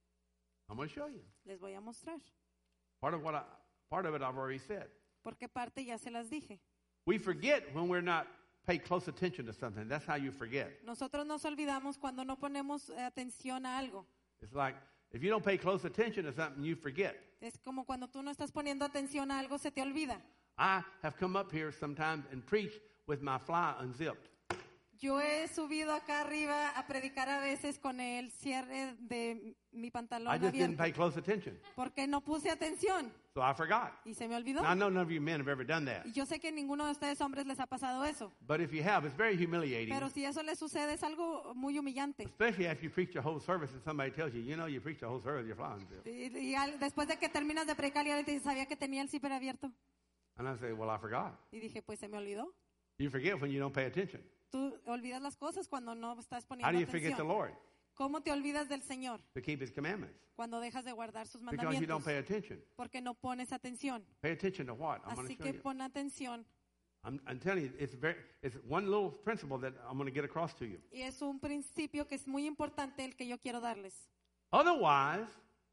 I'm going to show you. Les voy a mostrar. Part of what I, part of it I've already said. Porque parte ya se las dije. We forget when we're not pay close attention to something. That's how you forget. Nosotros nos olvidamos cuando no ponemos eh, atención a algo. It's like if you don't pay close attention to something, you forget. Es como cuando tú no estás poniendo atención a algo, se te olvida. I have come up here sometimes and preached with my fly unzipped. Yo he subido acá arriba a predicar a veces con el cierre de mi pantalón I just didn't abierto. pay close attention, Porque no puse atención so I forgot. y se me olvidó. Now, I know none of you men have ever done that, Y yo sé que ninguno de ustedes hombres les ha pasado eso. but if you have, it's very humiliating, Pero si eso les sucede es algo muy humillante. especially after you preach your whole service and somebody tells you, you know, you preached the whole service, you're fly unzipped. Y, y al- después de que terminas de predicar, ya te dice, sabía que tenía el zipper abierto. And I say, well, I forgot. Y dije, pues se me olvidó. You forget when you don't pay attention. Tú olvidas las cosas cuando no estás How poniendo do you forget the atención. Lord? ¿Cómo te olvidas del Señor To keep his commandments. cuando dejas de guardar sus Because you don't mandamientos? pay attention. Porque no pones atención. Pay attention to what? I'm going Así to show que you. pon atención. I'm, I'm telling you, it's very, it's one little principle that I'm going to get across to you. Y es un principio que es muy importante el que yo quiero darles. Otherwise,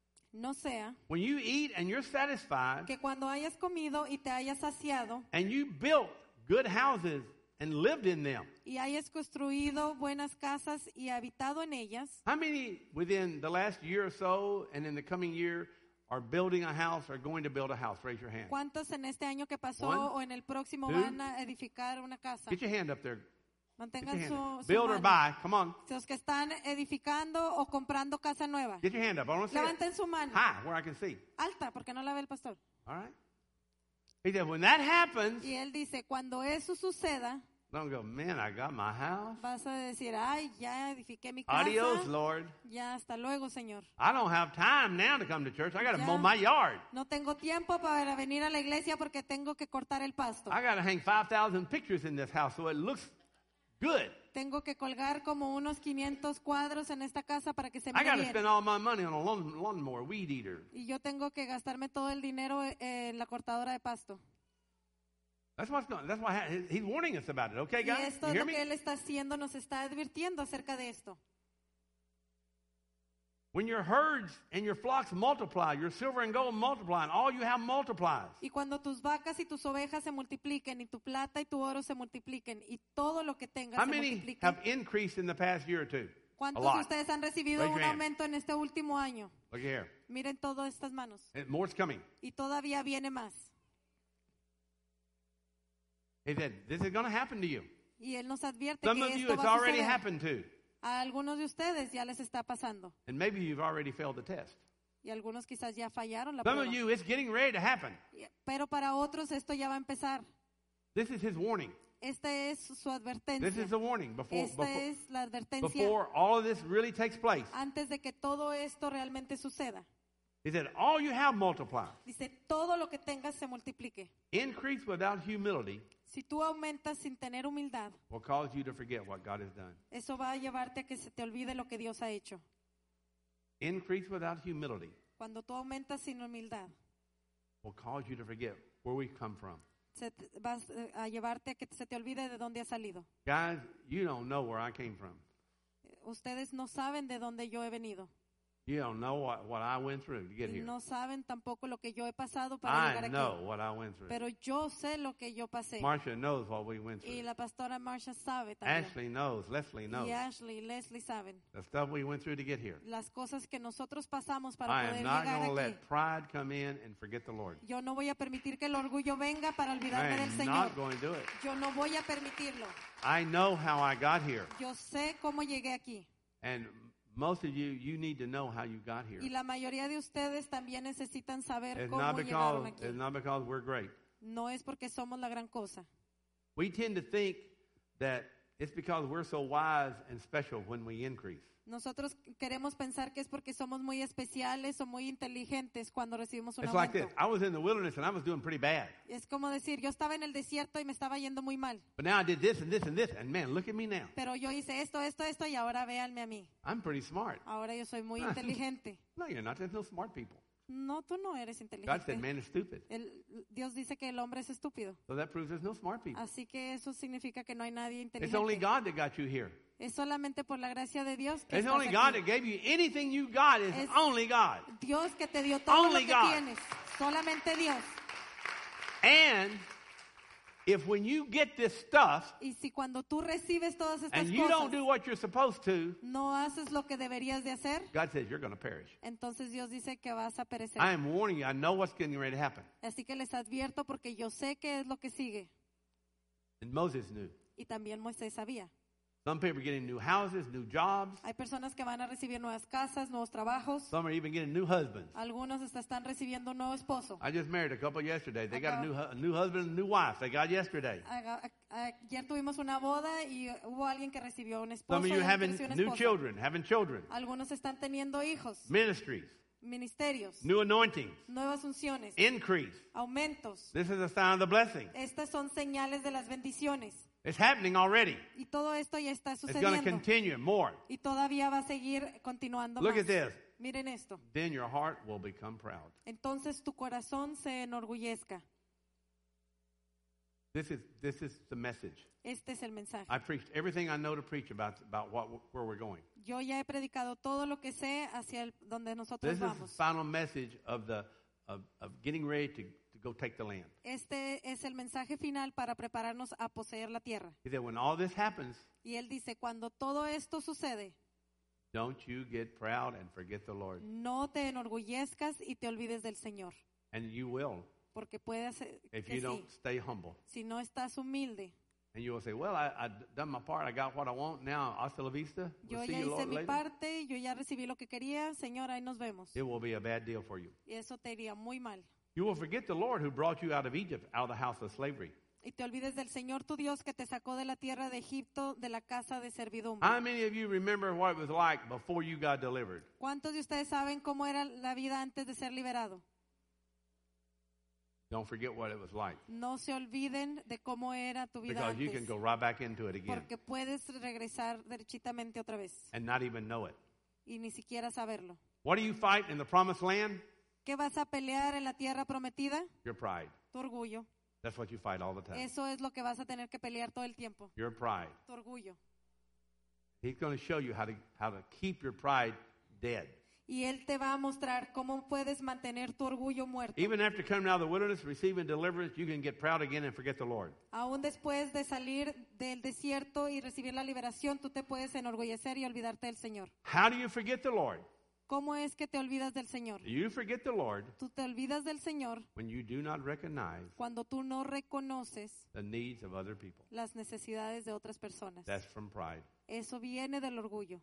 No sea when you eat and you're satisfied que cuando hayas comido y te hayas saciado and you built good houses and lived in them, y hayas construido buenas casas y habitado en ellas, how many within the last year or so and in the coming year are building a house or going to build a house? Raise your hand. ¿Cuántos en este año que pasó One, o en el próximo two. van a edificar una casa? Get your hand up there. Get your Mantengan hand su, up. su Build or mano. buy. Come on. Los que están edificando o comprando casa nueva. Get your hand up. I want to see it. Levanten su mano. High, where I can see. Alta, porque no la ve el pastor. All right? He said, when that happens, Y él dice, cuando eso suceda, don't go, man, I got my house. vas a decir, ay, ya edifiqué mi casa. Adios, Lord. Ya, hasta luego, Señor. I don't have time now to come to church. I got to Ya. mow my yard. No tengo tiempo para venir a la iglesia porque tengo que cortar el pasto. I got to hang five thousand pictures in this house so it looks good. Tengo que colgar como unos quinientos cuadros en esta casa para que se I mire got to bien. spend all my money on a lawn, lawnmower, weed eater. Y yo tengo que gastarme todo el dinero eh, en la cortadora de pasto. That's what's going. That's why he's warning us about it. Okay, Y guys, esto you es hear lo que me? él está haciendo, nos está advirtiendo acerca de esto. When your herds and your flocks multiply, your silver and gold multiply, and all you have multiplies. Y cuando tus vacas y tus ovejas se multipliquen, y tu plata y tu oro se multipliquen, y todo lo que tengas How se many multiplique. have increased in the past year or two? A ¿Cuántos de lot. ustedes han recibido Raise un your hand. aumento en este último año? Look here. Miren todas estas manos. And more's coming. Y todavía viene más. He said, this is going to happen to you. Y él nos advierte Some que of you, esto it's va a already suceder. happened to. A algunos de ustedes ya les está pasando. And maybe you've already failed the test. Y algunos quizás ya fallaron la Some prueba. of you, it's getting ready to happen. Pero para otros esto ya va a empezar. This is his warning. Esta es su This advertencia. is the warning before, Esta before, es la advertencia before all of this really takes place. antes de que todo esto realmente suceda. He said, all you have multiply. Dice, todo lo que tengas se multiplique. Increase without humility Si tú aumentas sin tener humildad, will cause you to forget what God has done. eso va a llevarte a que se te olvide lo que Dios ha hecho. Increase without humility Cuando tú aumentas sin humildad, will cause you to forget where we've come from. se te- vas eh, a llevarte a que se te olvide de dónde has salido. Guys, you don't know where I came from. Ustedes no saben de dónde yo he venido. You don't know what, what I went through to get Y here. no saben tampoco lo que yo he pasado para llegar I aquí. know what I went through. Pero yo sé lo que yo pasé. Marcia knows what we went Y through. la pastora Marsha sabe también. Ashley knows. Leslie knows. Y Ashley y Leslie saben. The stuff we went through to get here. Las cosas que nosotros pasamos para I poder am not llegar going to aquí. let pride come in and forget the Lord. Yo no voy a permitir que el orgullo venga para I olvidarme del am Señor. not going to do it. Yo no voy a permitirlo. I know how I got here. Yo sé cómo llegué aquí. And most of you, you need to know how you got here. Y la mayoría de ustedes también necesitan saber It's cómo not llegaron because, aquí. it's not because we're great. No es porque somos la gran cosa. We tend to think that it's because we're so wise and special when we increase. Nosotros queremos pensar que es porque somos muy especiales o muy inteligentes cuando recibimos un It's like aumento. this. I was in the wilderness and I was doing pretty bad. Es como decir, yo estaba en el desierto y me estaba yendo muy mal. But now I did this and this and this. And man, look at me now. Pero yo hice esto, esto, esto y ahora véanme a mí. I'm pretty smart. Ahora yo soy muy inteligente. No, you're not. There's no smart people. No, tú no eres God said inteligente. man is stupid. El- Dios dice que el hombre es estúpido. So that proves there's no smart people. Así que eso significa que no hay nadie It's only inteligente. God that got you here. Es solamente por la gracia de Dios que It's estás only God aquí. that gave you anything you got is Es- only God. Dios que te dio todo Only lo que God. tienes. Solamente Dios. And if when you get this stuff Y si cuando tú recibes todas estas and you don't cosas, do what you're supposed to, no haces lo que deberías de hacer, God says you're going to perish. entonces Dios dice que vas a perecer. I am warning you. I know what's getting ready to happen. Así que les advierto porque yo sé qué es lo que sigue. And Moses knew. Y también Moisés sabía. Some people are getting new houses, new jobs. Hay personas que van a recibir nuevas casas, nuevos trabajos. Some are even getting new husbands. Algunos hasta están recibiendo un nuevo esposo. I just married a couple yesterday. They got a Acá- new, hu- a new husband and a new wife. They got yesterday. Aga- a- Ayer tuvimos una boda y hubo alguien que recibió un esposo Some of y you alguien que having recibió una new esposa. children, having children, Algunos están teniendo hijos, ministries, ministerios, new anointings, nuevas unciones, increase. aumentos. This is a sign of the blessing. Estas son señales de las bendiciones. It's happening already. Y todo esto ya está It's going to sucediendo. continue more. Y todavía va a seguir continuando Look más. at this. Miren esto. Then your heart will become proud. Entonces tu corazón se enorgullezca. This is this is the message. Este es el mensaje. I preached everything I know to preach about about what where we're going. Yo ya he predicado todo lo que sé hacia el, donde nosotros This is the vamos. final message of the of, of getting ready to, to go take the land. Este es el mensaje final para prepararnos a poseer la tierra. He said, when all this happens, Y él dice, cuando todo esto sucede, Don't you get proud and forget the Lord. No te enorgullezcas y te olvides del Señor, And you will porque puede ser if que you sí. don't stay humble. Si no estás humilde, And you will say, well, I, I've done my part. I got what I want. Now, hasta la vista. yo We'll see ya you hice Lord mi later. parte, yo ya recibí lo que quería, Señor, ahí nos vemos. It will be a bad deal for you. Y eso te iría muy mal. You will forget the Lord who brought you out of Egypt, out of the house of slavery. Y te olvides del Señor tu Dios que te sacó de la tierra de Egipto, de la casa de servidumbre. How many of you remember what it was like before you got delivered? ¿Cuántos de ustedes saben cómo era la vida antes de ser liberado? Don't forget what it was like. No se olviden de cómo era tu vida Because you can antes, go right back into it again porque puedes regresar derechitamente otra vez and not even know it. y ni siquiera saberlo. What do you fight in the promised land? ¿Qué vas a pelear en la tierra prometida? Your pride. Tu orgullo. That's what you fight all the time. Eso es lo que vas a tener que pelear todo el tiempo. Your pride. Tu orgullo. He's going to show you how to, how to keep your pride dead. Y Él te va a mostrar cómo puedes mantener tu orgullo muerto. Even after coming out of the wilderness, receiving deliverance, you can get proud again and forget the Lord. Aún después de salir del desierto y recibir la liberación, tú te puedes enorgullecer y olvidarte del Señor. How do you forget the Lord? ¿Cómo es que te olvidas del Señor? You forget the Lord Tú te olvidas del Señor when you do not recognize cuando tú no reconoces the needs of other people. las necesidades de otras personas. That's from pride. Eso viene del orgullo.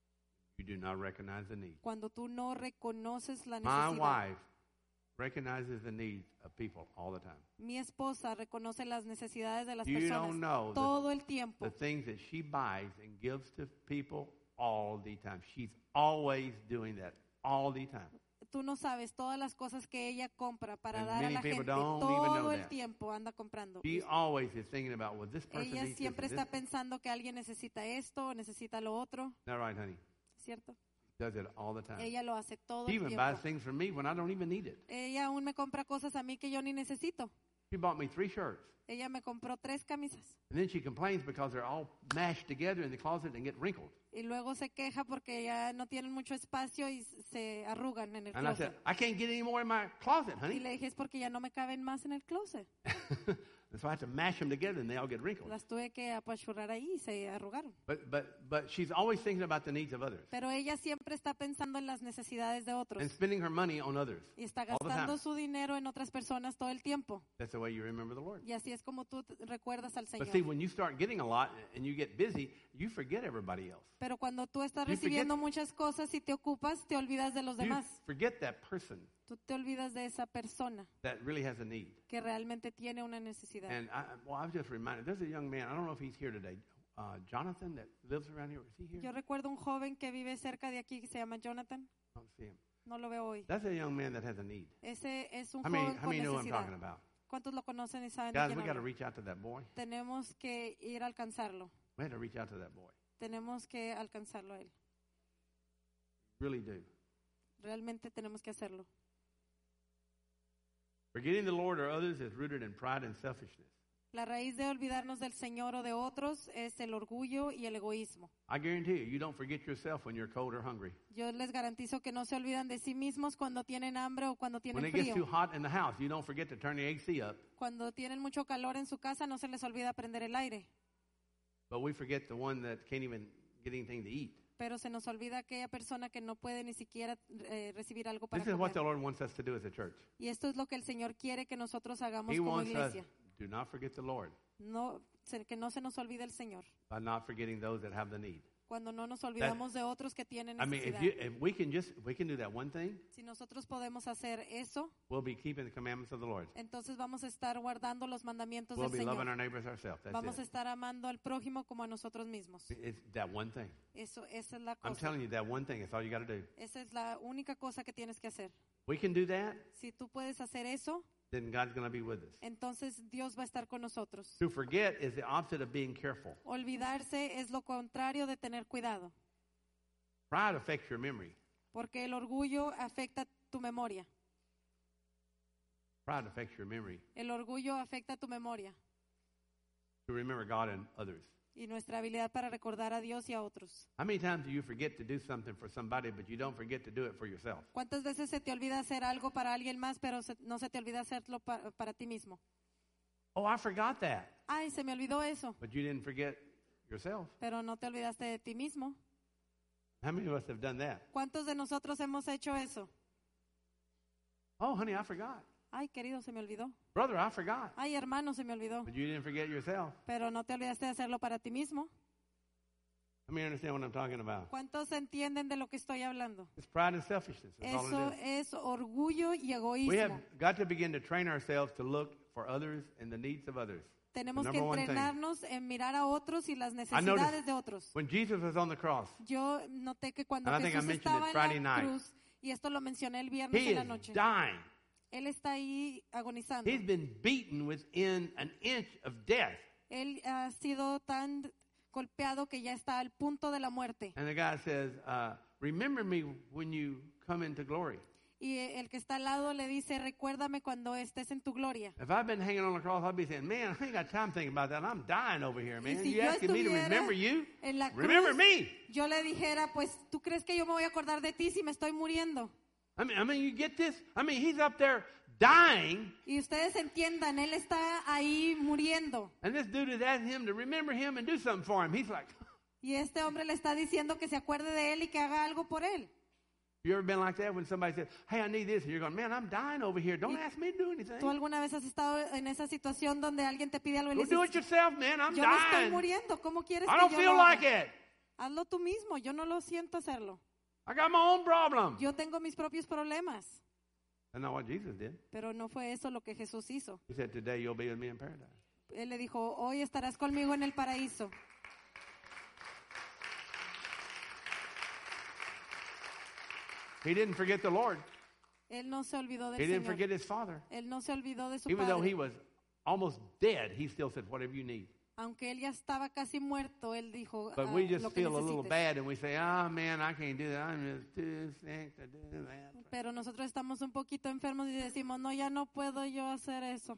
You do not recognize the need. Cuando tú no reconoces la My necesidad. wife recognizes the needs of people all the time. Mi esposa reconoce las necesidades de las You personas don't know todo el tiempo. The things that she buys and gives to people all the time. She's always doing that all the time. Tú no sabes todas las cosas que ella compra para And dar a many la people gente. don't even know Todo el that. tiempo anda comprando. She always is thinking about, well, this person Ella needs siempre this, está this. pensando que alguien necesita esto o necesita lo otro, Not right, honey. ¿cierto? Does it all the time. Ella lo hace todo She el even buys tiempo. things for me when I don't even need it. Ella aún me compra cosas a mí que yo ni necesito. She bought me three shirts. Ella me compró tres camisas And then she complains because they're all mashed together in the closet and get wrinkled. y luego se queja porque ya no tienen mucho espacio y se arrugan en el And I said, closet. I can't get any more in my closet, Y honey. le dije, es porque ya no me caben más en el closet. And so I have to mash them together and they all get wrinkled. Las tuve que apachurrar ahí y se arrugaron. But, but, but she's always thinking about the needs of others Pero ella siempre está pensando en las necesidades de otros and spending her money on others. y está all the gastando time. su dinero en otras personas todo el tiempo. That's the way you remember the Lord. Y así es como tú te- recuerdas al But see, Señor. when you start getting a lot and you get busy, you forget everybody else. Pero cuando tú estás You recibiendo forget- muchas cosas y te ocupas, te olvidas de los You demás. forget that person Tú te olvidas de esa persona that really has a need. que realmente tiene una necesidad. And I, well, I was just reminded, there's a young man, I don't know if he's here today, uh, Jonathan, that lives around here. Is he here? Yo recuerdo un joven que vive cerca de aquí que se llama Jonathan. I don't see him. No lo veo hoy. That's a young man that has a need. Ese es un How many, joven how con many know what I'm talking necesidad. about? ¿Cuántos lo conocen y saben de Guys, quién we got to hablo? reach out to that boy. Tenemos que ir a alcanzarlo. We had to reach out to that boy. Tenemos que alcanzarlo a él. Really do. Realmente tenemos que hacerlo. Forgetting the Lord or others is rooted in pride and selfishness. La raíz de olvidarnos del Señor o de otros es el orgullo y el egoísmo. I guarantee you, you don't forget yourself when you're cold or hungry. Yo les garantizo que no se olvidan de sí mismos cuando tienen hambre o cuando When tienen it gets too frío. hot in the house, you don't forget to turn the A C up. Cuando tienen mucho calor en su casa no se les olvida prender el aire. But we forget the one that can't even get anything to eat. Pero se nos olvida aquella persona que no puede ni siquiera eh, recibir algo para This is what the comer. Lord wants us to do as a church. Y esto es lo que el Señor quiere que nosotros hagamos He como wants us, iglesia. do not forget the Lord No, se- que no se nos olvide el Señor. by not forgetting those that have the need. Cuando no nos olvidamos de otros que tienen I mean, if, necesidad. you, if we can just, if we can do that one thing, Si nosotros podemos hacer eso, we'll be keeping the commandments of the Lord. entonces vamos a estar guardando los mandamientos We'll del be loving Señor. our neighbors ourselves. That's Vamos a it. estar amando al prójimo como a nosotros mismos. It's that one thing. Eso, esa es la I'm cosa. telling you, that one thing. That's all you got to do. Esa es la única cosa que tienes que hacer. We can do that, Si tú puedes hacer eso, then God's going to be with us. entonces Dios va a estar con nosotros. To forget is the opposite of being careful. Olvidarse es lo contrario de tener cuidado, Pride affects your memory. porque el orgullo afecta tu memoria. Pride affects your memory El orgullo afecta tu memoria to remember God and others. y nuestra habilidad para recordar a Dios y a otros. How many times do you forget to do something for somebody, but you don't forget to do it for yourself? ¿Cuántas veces se te olvida hacer algo para alguien más, pero se- no se te olvida hacerlo pa- para ti mismo? Oh, I forgot that. Ay, se me olvidó eso, But you didn't forget yourself. pero no te olvidaste de ti mismo. How many of us have done that? ¿Cuántos de nosotros hemos hecho eso? Oh, honey, I forgot. Ay, querido, se me olvidó. Brother, I forgot. Ay, hermano, se me olvidó. But you didn't forget yourself. Pero no te olvidaste de hacerlo para ti mismo. Let me understand what I'm talking about. ¿Cuántos entienden de lo que estoy hablando? It's pride and selfishness. That's all Eso it is. es orgullo y We have egoísmo. got to begin to train ourselves to look for others and the needs of others. Tenemos The que number one thing. entrenarnos en mirar a otros y las I necesidades noticed de otros. when Jesus was on the cross, Yo noté que cuando And I think I Jesús mentioned estaba it en Friday la night. cruz, y esto lo mencioné el viernes he en la is noche, dying. Él está ahí agonizando. He's been beaten within an inch of death. Él ha sido tan golpeado que ya está al punto de la muerte. And the guy says, uh, remember me when you come into glory. Y el que está al lado le dice, recuérdame cuando estés en tu gloria. If I've been hanging on the cross, I'll be saying, man, I ain't got time thinking about that. I'm dying over here, Y man. si You yo asking me to estuviera remember you? en la Remember cruz, me. yo le dijera, pues, ¿tú crees que yo me voy a acordar de ti si me estoy muriendo? I mean, I mean, you get this? I mean, he's up there dying, Y ustedes entiendan, él está ahí muriendo. and this dude is asking him to remember him and do something for him. He's like, Y este hombre le está diciendo que se acuerde de él y que haga algo por él. you ever been like that when somebody says, hey, I need this? And you're going, man, I'm dying over here. Don't ask me to do anything. ¿Tú alguna vez has estado en esa situación donde alguien te pide algo y le Go do it dices, yourself, man. I'm yo me estoy dying. muriendo, ¿cómo quieres I que don't yo feel lo like haga? it. Hazlo tú mismo, yo no lo siento hacerlo. I got my own problems. Yo tengo mis propios problemas. That's not what Jesus did. Pero no fue eso lo que Jesús hizo. He said, today you'll be with me in paradise. Él le dijo, hoy estarás conmigo en el paraíso. He didn't forget the Lord. Él no se olvidó del He didn't Señor. forget his Father. Él no se olvidó de su Even though he Padre. was almost dead, he still said, whatever you need. Aunque él ya estaba casi muerto, él dijo, But "Ah, we just lo que feel a little necesites". bad and we say, ah, man, I can't do that. I'm just too sick to do that. Pero nosotros estamos un poquito enfermos y decimos, no, ya no puedo yo hacer eso.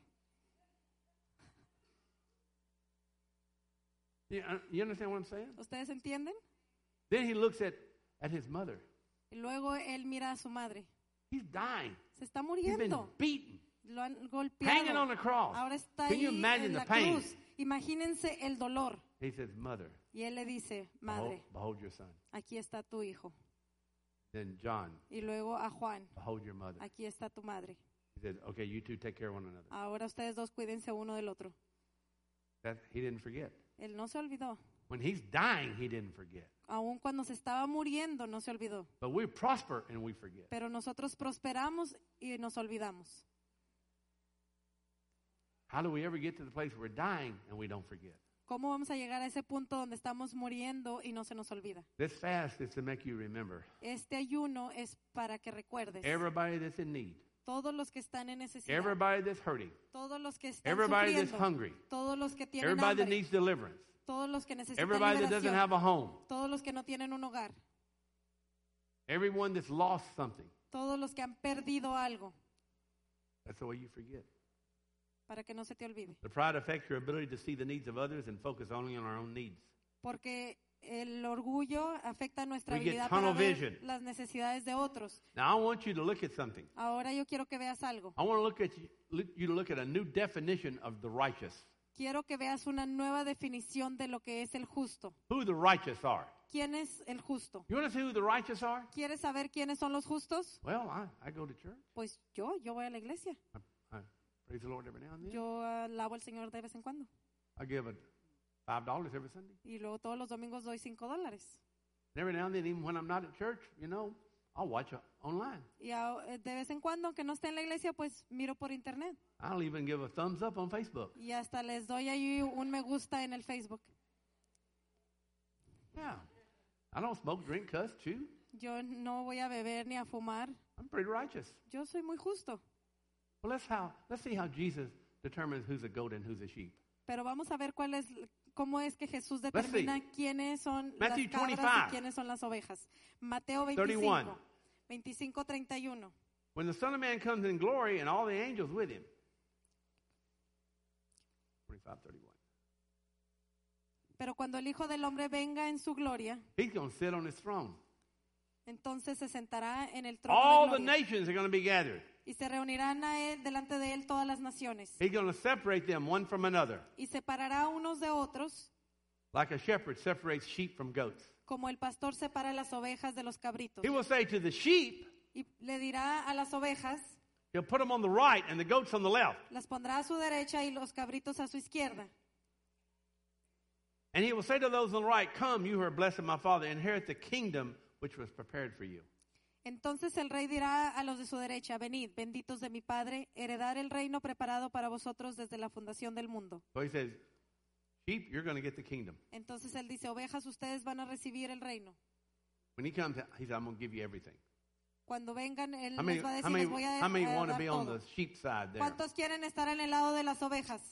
You, uh, you understand what I'm saying? ¿Ustedes entienden? Then he looks at, at his mother. Y luego él mira a su madre. He's dying. Se está He's been muriendo. beaten. Lo han Hanging on golpeado. the cross. Ahora está Can ahí you imagine en the la pain? cruz. Imagínense el dolor. He says, mother, Y él le dice, behold, madre, behold your son. aquí está tu hijo. Then John, Y luego a Juan, behold your mother. aquí está tu madre. He said, okay, you two take care of one another. Ahora ustedes dos cuídense uno del otro. That, he didn't forget. Él no se olvidó. When he's dying, he didn't forget. Aun cuando se estaba muriendo, no se olvidó. But we prosper and we forget. Pero nosotros prosperamos y nos olvidamos. How do we ever get to the place where we're dying and we don't forget? ¿Cómo vamos a llegar a ese punto donde estamos muriendo y no se nos olvida? This fast is to make you remember. Este ayuno es para que recuerdes. Everybody that's in need. Todos los que están en necesidad. Everybody that's hurting. Todos los que están Everybody that's sufriendo. hungry. Todos los que tienen Everybody that hambre. needs deliverance. Todos los que necesitan Everybody that doesn't liberación. have a home. Todos los que no tienen un hogar. Everyone that's lost something. Todos los que han perdido algo. That's the way you forget. Para que no se te olvide. The pride affects your ability to see the needs of others and focus only on our own needs. Porque el orgullo afecta nuestra We get habilidad tunnel para ver vision. las necesidades de otros. Now, I want you to look at something. Ahora yo quiero que veas algo. I want to look at you, look, you to look at a new definition of the righteous. Quiero que veas una nueva definición de lo que es el justo. Who the righteous are. ¿Quién es el justo? You want to see who the righteous are? ¿Quieres saber quiénes son los justos? Well, I, I go to church. Pues yo, yo voy a la iglesia. I, I praise the Lord every now and then. Yo alabo al Señor de vez en cuando. I give a five dollars every Sunday. Y luego todos los domingos doy cinco dólares. And every now and then, even when I'm not at church, you know, I'll watch it online. Y a- de vez en cuando, aunque no esté en la iglesia, pues miro por internet. I'll even give a thumbs up on Facebook. Y hasta les doy ahí un me gusta en el Facebook. Yeah. I don't smoke, drink, cuss, chew. Yo no voy a beber ni a fumar. I'm pretty righteous. Yo soy muy justo. Well, let's how let's see how Jesus determines who's a goat and who's a sheep. Pero vamos a ver cuál es, cómo es que Jesús Let's determina quiénes son Matthew las cabras twenty-five. y quiénes son las ovejas. Mateo thirty-one. veinticinco, veinticinco, treinta y uno. When the Son of Man comes in glory and all the angels with him. twenty-five, thirty-one. Pero cuando el Hijo del Hombre venga en su gloria, He's going to sit on his throne. entonces se sentará en el trono All de the gloria. nations are going to be gathered. Y se reunirán a él, delante de él todas las naciones. He's going to separate them one from another, Y separará unos de otros, like a shepherd separates sheep from goats. como el pastor separa las ovejas de los cabritos. He will say to the sheep, Y le dirá a las ovejas, he'll put them on the right and the goats on the left. las pondrá a su derecha y los cabritos a su izquierda. And he will say to those on the right, come, you who are blessed of my Father, inherit the kingdom which was prepared for you. Entonces el rey dirá a los de su derecha, venid, benditos de mi Padre, heredar el reino preparado para vosotros desde la fundación del mundo. So he says, sheep, you're going to get the kingdom. Entonces él dice, ovejas, ustedes van a recibir el reino. When he comes, he says, I'm going to give you everything. Cuando vengan, él How many, les va a how decir, many, les voy a, how many a want to dar be on todo. the sheep side there? ¿Cuántos quieren estar en el lado de las ovejas?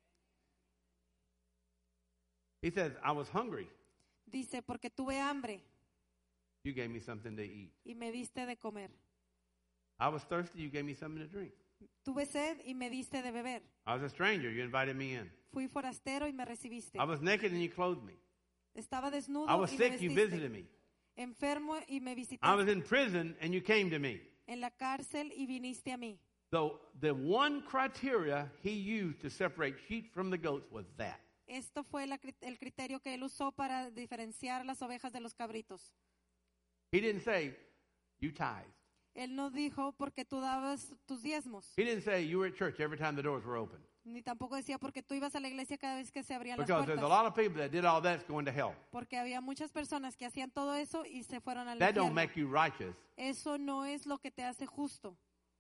He says, I was hungry. Dice, porque tuve hambre You gave me something to eat. y me diste de comer. I was thirsty. You gave me something to drink. Tuve sed y me diste de beber. I was a stranger. You invited me in. Fui forastero y me recibiste. I was naked and you clothed me. Estaba desnudo I was y me sick. You vestiste. visited me. Enfermo y me I was visitaste. in prison and you came to me. En la cárcel y viniste a mí. So the one criteria he used to separate sheep from the goats was that. Esto fue la cri- el criterio que él usó para diferenciar las ovejas de los cabritos. He didn't say, you tithed. Él no dijo porque tú dabas tus diezmos. He didn't say you were at church every time the doors were open. Ni tampoco decía porque tú ibas a la iglesia cada vez que se abrían las Because there's a puertas. lot of people that did all that's going to hell. Porque había muchas personas que hacían todo eso y se fueron al That don't infierno. make you righteous. Eso no es lo que te hace justo.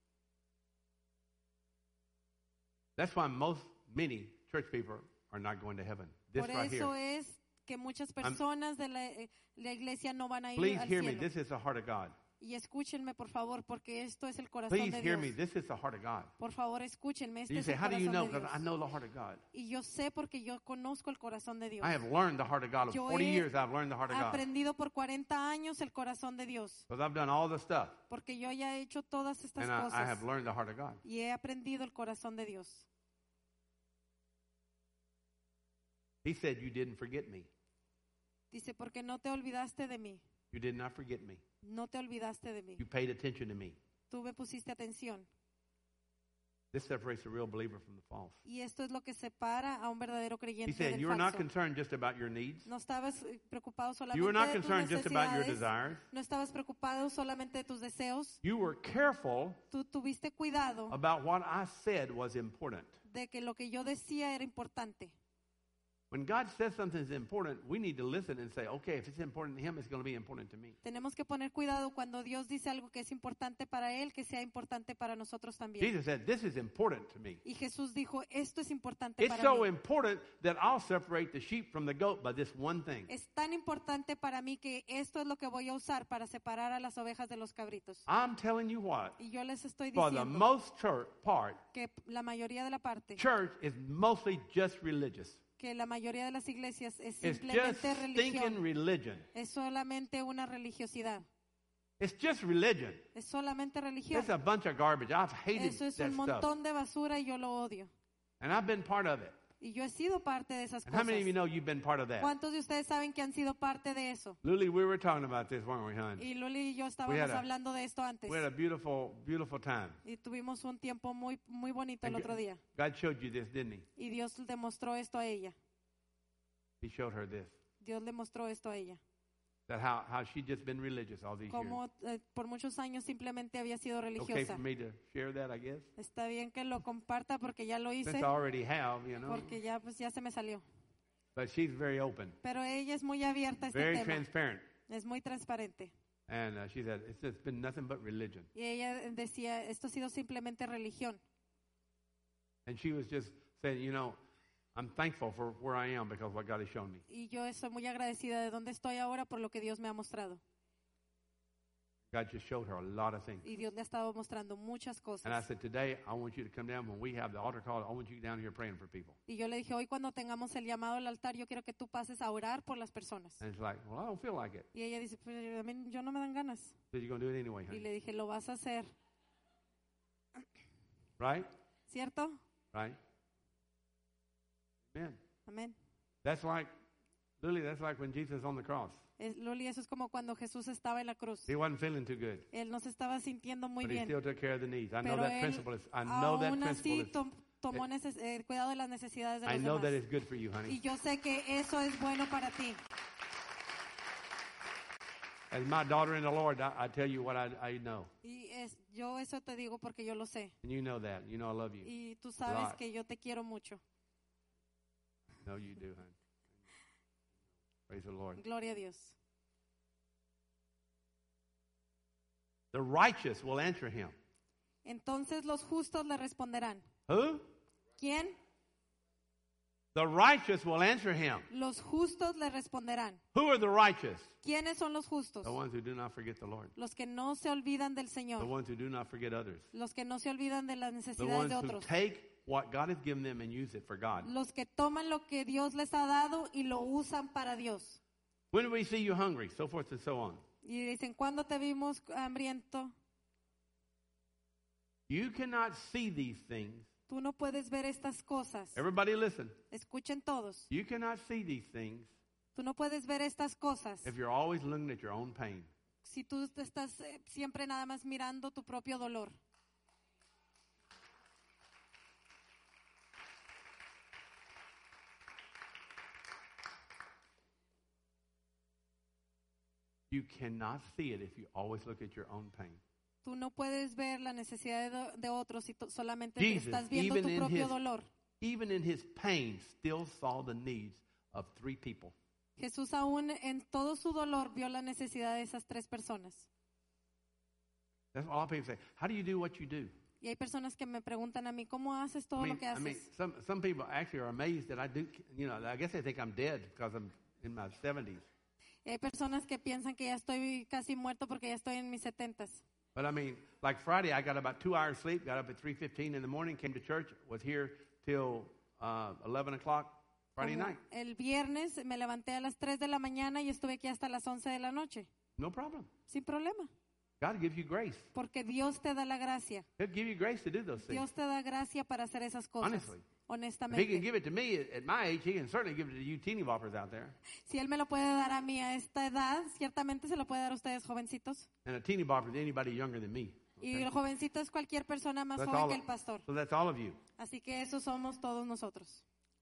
That's why most, many church people are not going to heaven. This Por right eso here. es que muchas personas de la, eh, la iglesia no van a ir Please al hear me. cielo. This is the heart of God. Y escúchenme, por favor, porque esto es el corazón Please de hear Dios. me. This is the heart of God. Por favor, escúchenme. Este You es say, el how do you corazón know? de Because Dios. I know the heart of God. Y yo sé porque yo conozco el corazón de Dios. I have learned the heart of God. Yo forty he years I've learned the heart of God. aprendido por cuarenta años el corazón de Dios. Because I've done all the stuff. Porque yo ya he hecho todas estas And I, I cosas. have learned the heart of God. Y he aprendido el corazón de Dios. He said, you didn't forget me. Dice, porque no te olvidaste de mí. You did not forget me. No te olvidaste de mí. You paid attention to me. Tú me pusiste atención. This separates the real believer from the false. Y esto es lo que separa a un verdadero He creyente said, del you are not falso. concerned just about your needs. No estabas eh, preocupado solamente You were not de tus concerned just about your necesidades. desires. No estabas preocupado solamente de tus deseos. You were careful Tú tuviste cuidado about what I said was important. de que lo que yo decía era importante. When God says something is important, we need to listen and say, okay, if it's important to him, it's going to be important to me. Tenemos que poner cuidado cuando Dios dice algo que es importante para Él, que sea importante para nosotros también. Jesus said, this is important to me. Y Jesús dijo, esto es importante It's para so mí. important that I'll separate the sheep from the goat by this one thing. Es tan importante para mí que esto es lo que voy a usar para separar a las ovejas de los cabritos. I'm telling you what, Y yo les estoy for the diciendo most church part, que la mayoría de la parte, church is mostly just religious. que la mayoría de las iglesias es It's just simplemente stinking religión, religion. es solamente una religiosidad, It's just religion. es solamente religión. It's a bunch of garbage. I've hated Eso es that un stuff. montón de basura y yo lo odio. And I've been part of it. Y yo he sido parte de esas And how many of you cosas. know you've been part of that? ¿Cuántos de ustedes saben que han sido parte de eso? Lily, we were talking about this, weren't we, hon? Y Luli y yo We estábamos had a- hablando de esto antes. We had a beautiful, beautiful time. Y tuvimos un tiempo muy, muy bonito el And otro día. God showed you this, didn't he? Y Dios demostró esto a ella. He showed her this. Dios le mostró esto a ella. That how, how she'd just been religious all these years. Como eh, por muchos años simplemente había sido Okay religiosa. for me to share that, I guess? Está bien que lo comparta porque ya lo hice, Since I already have, you know. porque ya pues ya se me salió. But she's very open, Pero ella es muy abierta a este very tema. transparent. Es muy transparente. And uh, she said, it's just been nothing but religion. Y ella decía, esto ha sido simplemente religión. And she was just saying, you know, I'm thankful for where I am because of what God has shown me. Y yo estoy muy agradecida de donde estoy ahora por lo que Dios me ha mostrado. God just showed her a lot of things. Y Dios le ha estado mostrando muchas And I cosas. said, today, I want you to come down when we have the altar call. I want you down here praying for people. Y yo le dije, hoy cuando tengamos el llamado al altar, yo quiero que tú pases a orar por las personas. And it's like, well, I don't feel like it. Y ella dice, pero a mí yo no me dan ganas. So you're going to do it anyway, Y honey. le dije, lo vas a hacer, Right? ¿cierto? Right? Amen. Amén. That's like, Lily, that's like when Jesus was on the cross. Es, Luli, eso es como cuando Jesús estaba en la cruz. He wasn't feeling too good, Él no se estaba sintiendo muy but he bien. still took care of the needs. I know Pero that él principle is, I know that aún principle así is, tom- tomó neces- eh, cuidado de las necesidades de I los know that demás. is good for you, honey. Y yo sé que eso es bueno para ti. As my daughter in the Lord, I, I tell you what I, I know. Y es, yo eso te digo porque yo lo sé. And you know that. You know I love you. Y tú sabes Lot. que yo te quiero mucho. No, you do, hon. Praise the Lord. Gloria a Dios. The righteous will answer him. Entonces los justos le responderán. Who? ¿Quién? The righteous will answer him. Los justos le responderán. Who are the righteous? ¿Quiénes son los justos? The ones who do not forget the Lord. Los que no se olvidan del The Señor. ones who do not forget others. Los que no se olvidan de las The necesidades ones de who otros. take what God has given them and use it for God. Los que toman lo que Dios les ha dado y lo usan para Dios. When do we see you hungry? So forth and so on. Y dicen, ¿cuándo te vimos hambriento? You cannot see these things. Tú no puedes ver estas cosas. Everybody listen. Escuchen todos. You cannot see these things Tú no puedes ver estas cosas if you're always looking at your own pain. si tú te estás eh, siempre nada más mirando tu propio dolor. You cannot see it if you always look at your own pain. Tú no puedes ver la necesidad de, de otros si tú solamente Jesus, estás viendo even tu in propio his- dolor. Even in his pain, still saw the needs of three people. Jesús aún en todo su dolor vio la necesidad de esas tres personas. That's what a lot of people say. How do you do what you do? Y hay personas que me preguntan a mí, ¿cómo haces todo I mean, lo que I haces? mean, some some people actually are amazed that I do. You know, I guess they think I'm dead because I'm in my seventies. Y hay personas que piensan que ya estoy casi muerto porque ya estoy en mis setentas. But I mean, like Friday, I got about two hours sleep. Got up at three fifteen in the morning. Came to church. Was here till uh, eleven o'clock Friday Como night. el viernes me levanté a las tres de la mañana y estuve aquí hasta las once de la noche, No problem. sin problema, God gives you grace. porque Dios te da la gracia. He'll give you grace to do those things. Dios te da gracia para hacer esas cosas, Honestly. If he can honestamente. give it to me at, at my age, he can certainly give it to you teeny boppers out there. Si Él me lo puede dar a mí a esta edad, ciertamente se lo puede dar a ustedes, jovencitos. And a teeny bopper is anybody younger than me. Y okay? el jovencito es cualquier persona más That's joven all- que el pastor. So that's all of you. Así que eso somos todos nosotros.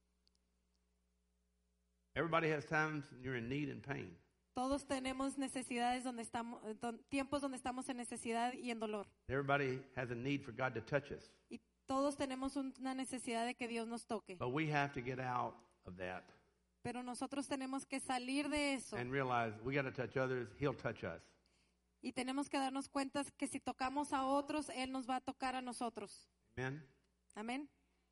Everybody has times you're in need and pain. Todos tenemos necesidades donde estamos, eh, don- tiempos donde estamos en necesidad y en dolor. Everybody has a need for God to touch us. Y todos tenemos un- una necesidad de que Dios nos toque. But we have to get out of that Pero nosotros tenemos que salir de eso and realize we got to touch others. He'll touch us. y tenemos que darnos cuenta que si tocamos a otros, Él nos va a tocar a nosotros. Amen. Amén.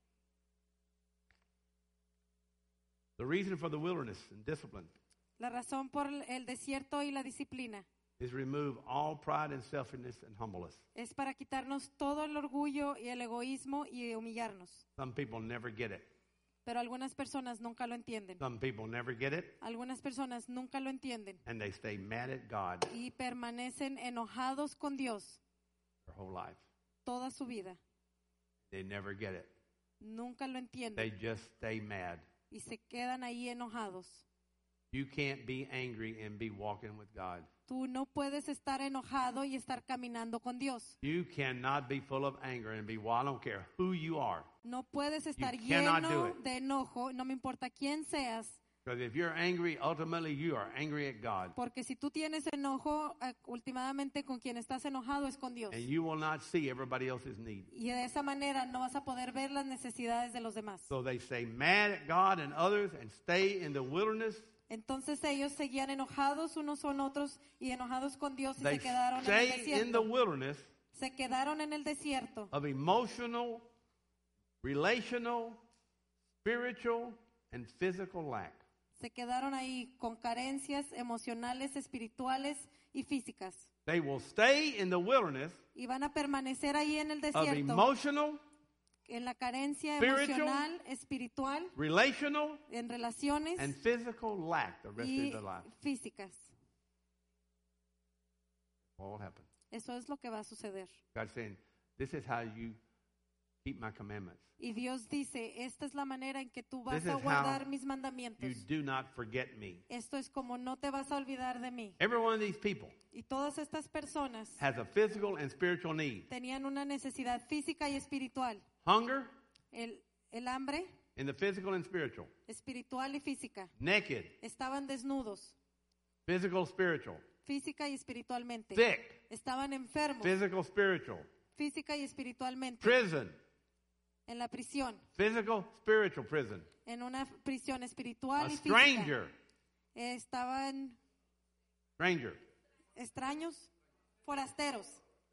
The reason for the wilderness and discipline La razón por el- el desierto y la disciplina is remove all pride and selfishness and humble us. es para quitarnos todo el orgullo y el egoísmo y humillarnos. Some people never get it. Pero algunas personas nunca lo entienden. Some people never get it, Algunas personas nunca lo entienden and they stay mad at God y permanecen enojados con Dios their whole life. toda su vida. They never get it. Nunca lo They entienden just stay mad. y se quedan ahí enojados. You can't be angry and be walking with God. Tú no puedes estar enojado y estar caminando con Dios. You cannot be full of anger and be, well, I don't care who you are. No puedes estar cannot do lleno it. de enojo, no me importa quién seas, Because if you're angry, ultimately you are angry at God. porque si tú tienes enojo, eh, últimamente con quien estás enojado es con Dios. And you will not see everybody else's need. Y de esa manera no vas a poder ver las necesidades de los demás. So they stay mad at God and others and stay in the wilderness. Entonces ellos seguían enojados unos con otros y enojados con Dios y They se quedaron en el stay in the desierto. wilderness Se quedaron en el desierto of emotional, relational, spiritual, and physical lack. Se quedaron ahí con carencias emocionales, espirituales y físicas. They will stay in the wilderness Y van a permanecer ahí en el of desierto, emotional, en la carencia spiritual, emocional, espiritual, relational, en relaciones and physical lack the rest y of their life. físicas. What will happen? Eso es lo que va a suceder. God's saying, this is how you keep my commandments. Y Dios dice, esta es la manera en que tú vas This a is guardar how mis You mandamientos. do not forget me. Esto es como no te vas a olvidar de mí. Every one of these people Y todas estas personas has a physical and spiritual need. tenían una necesidad física y espiritual. Hunger El, el hambre, in the physical and spiritual. espiritual y física. Naked, Estaban desnudos, physical, spiritual. física y espiritualmente. Sick. Estaban enfermos, Physical, spiritual. física y espiritualmente. Prison. En la prisión, Physical, spiritual prison. en una prisión espiritual A y física. stranger. Estaban Stranger. extraños, forasteros,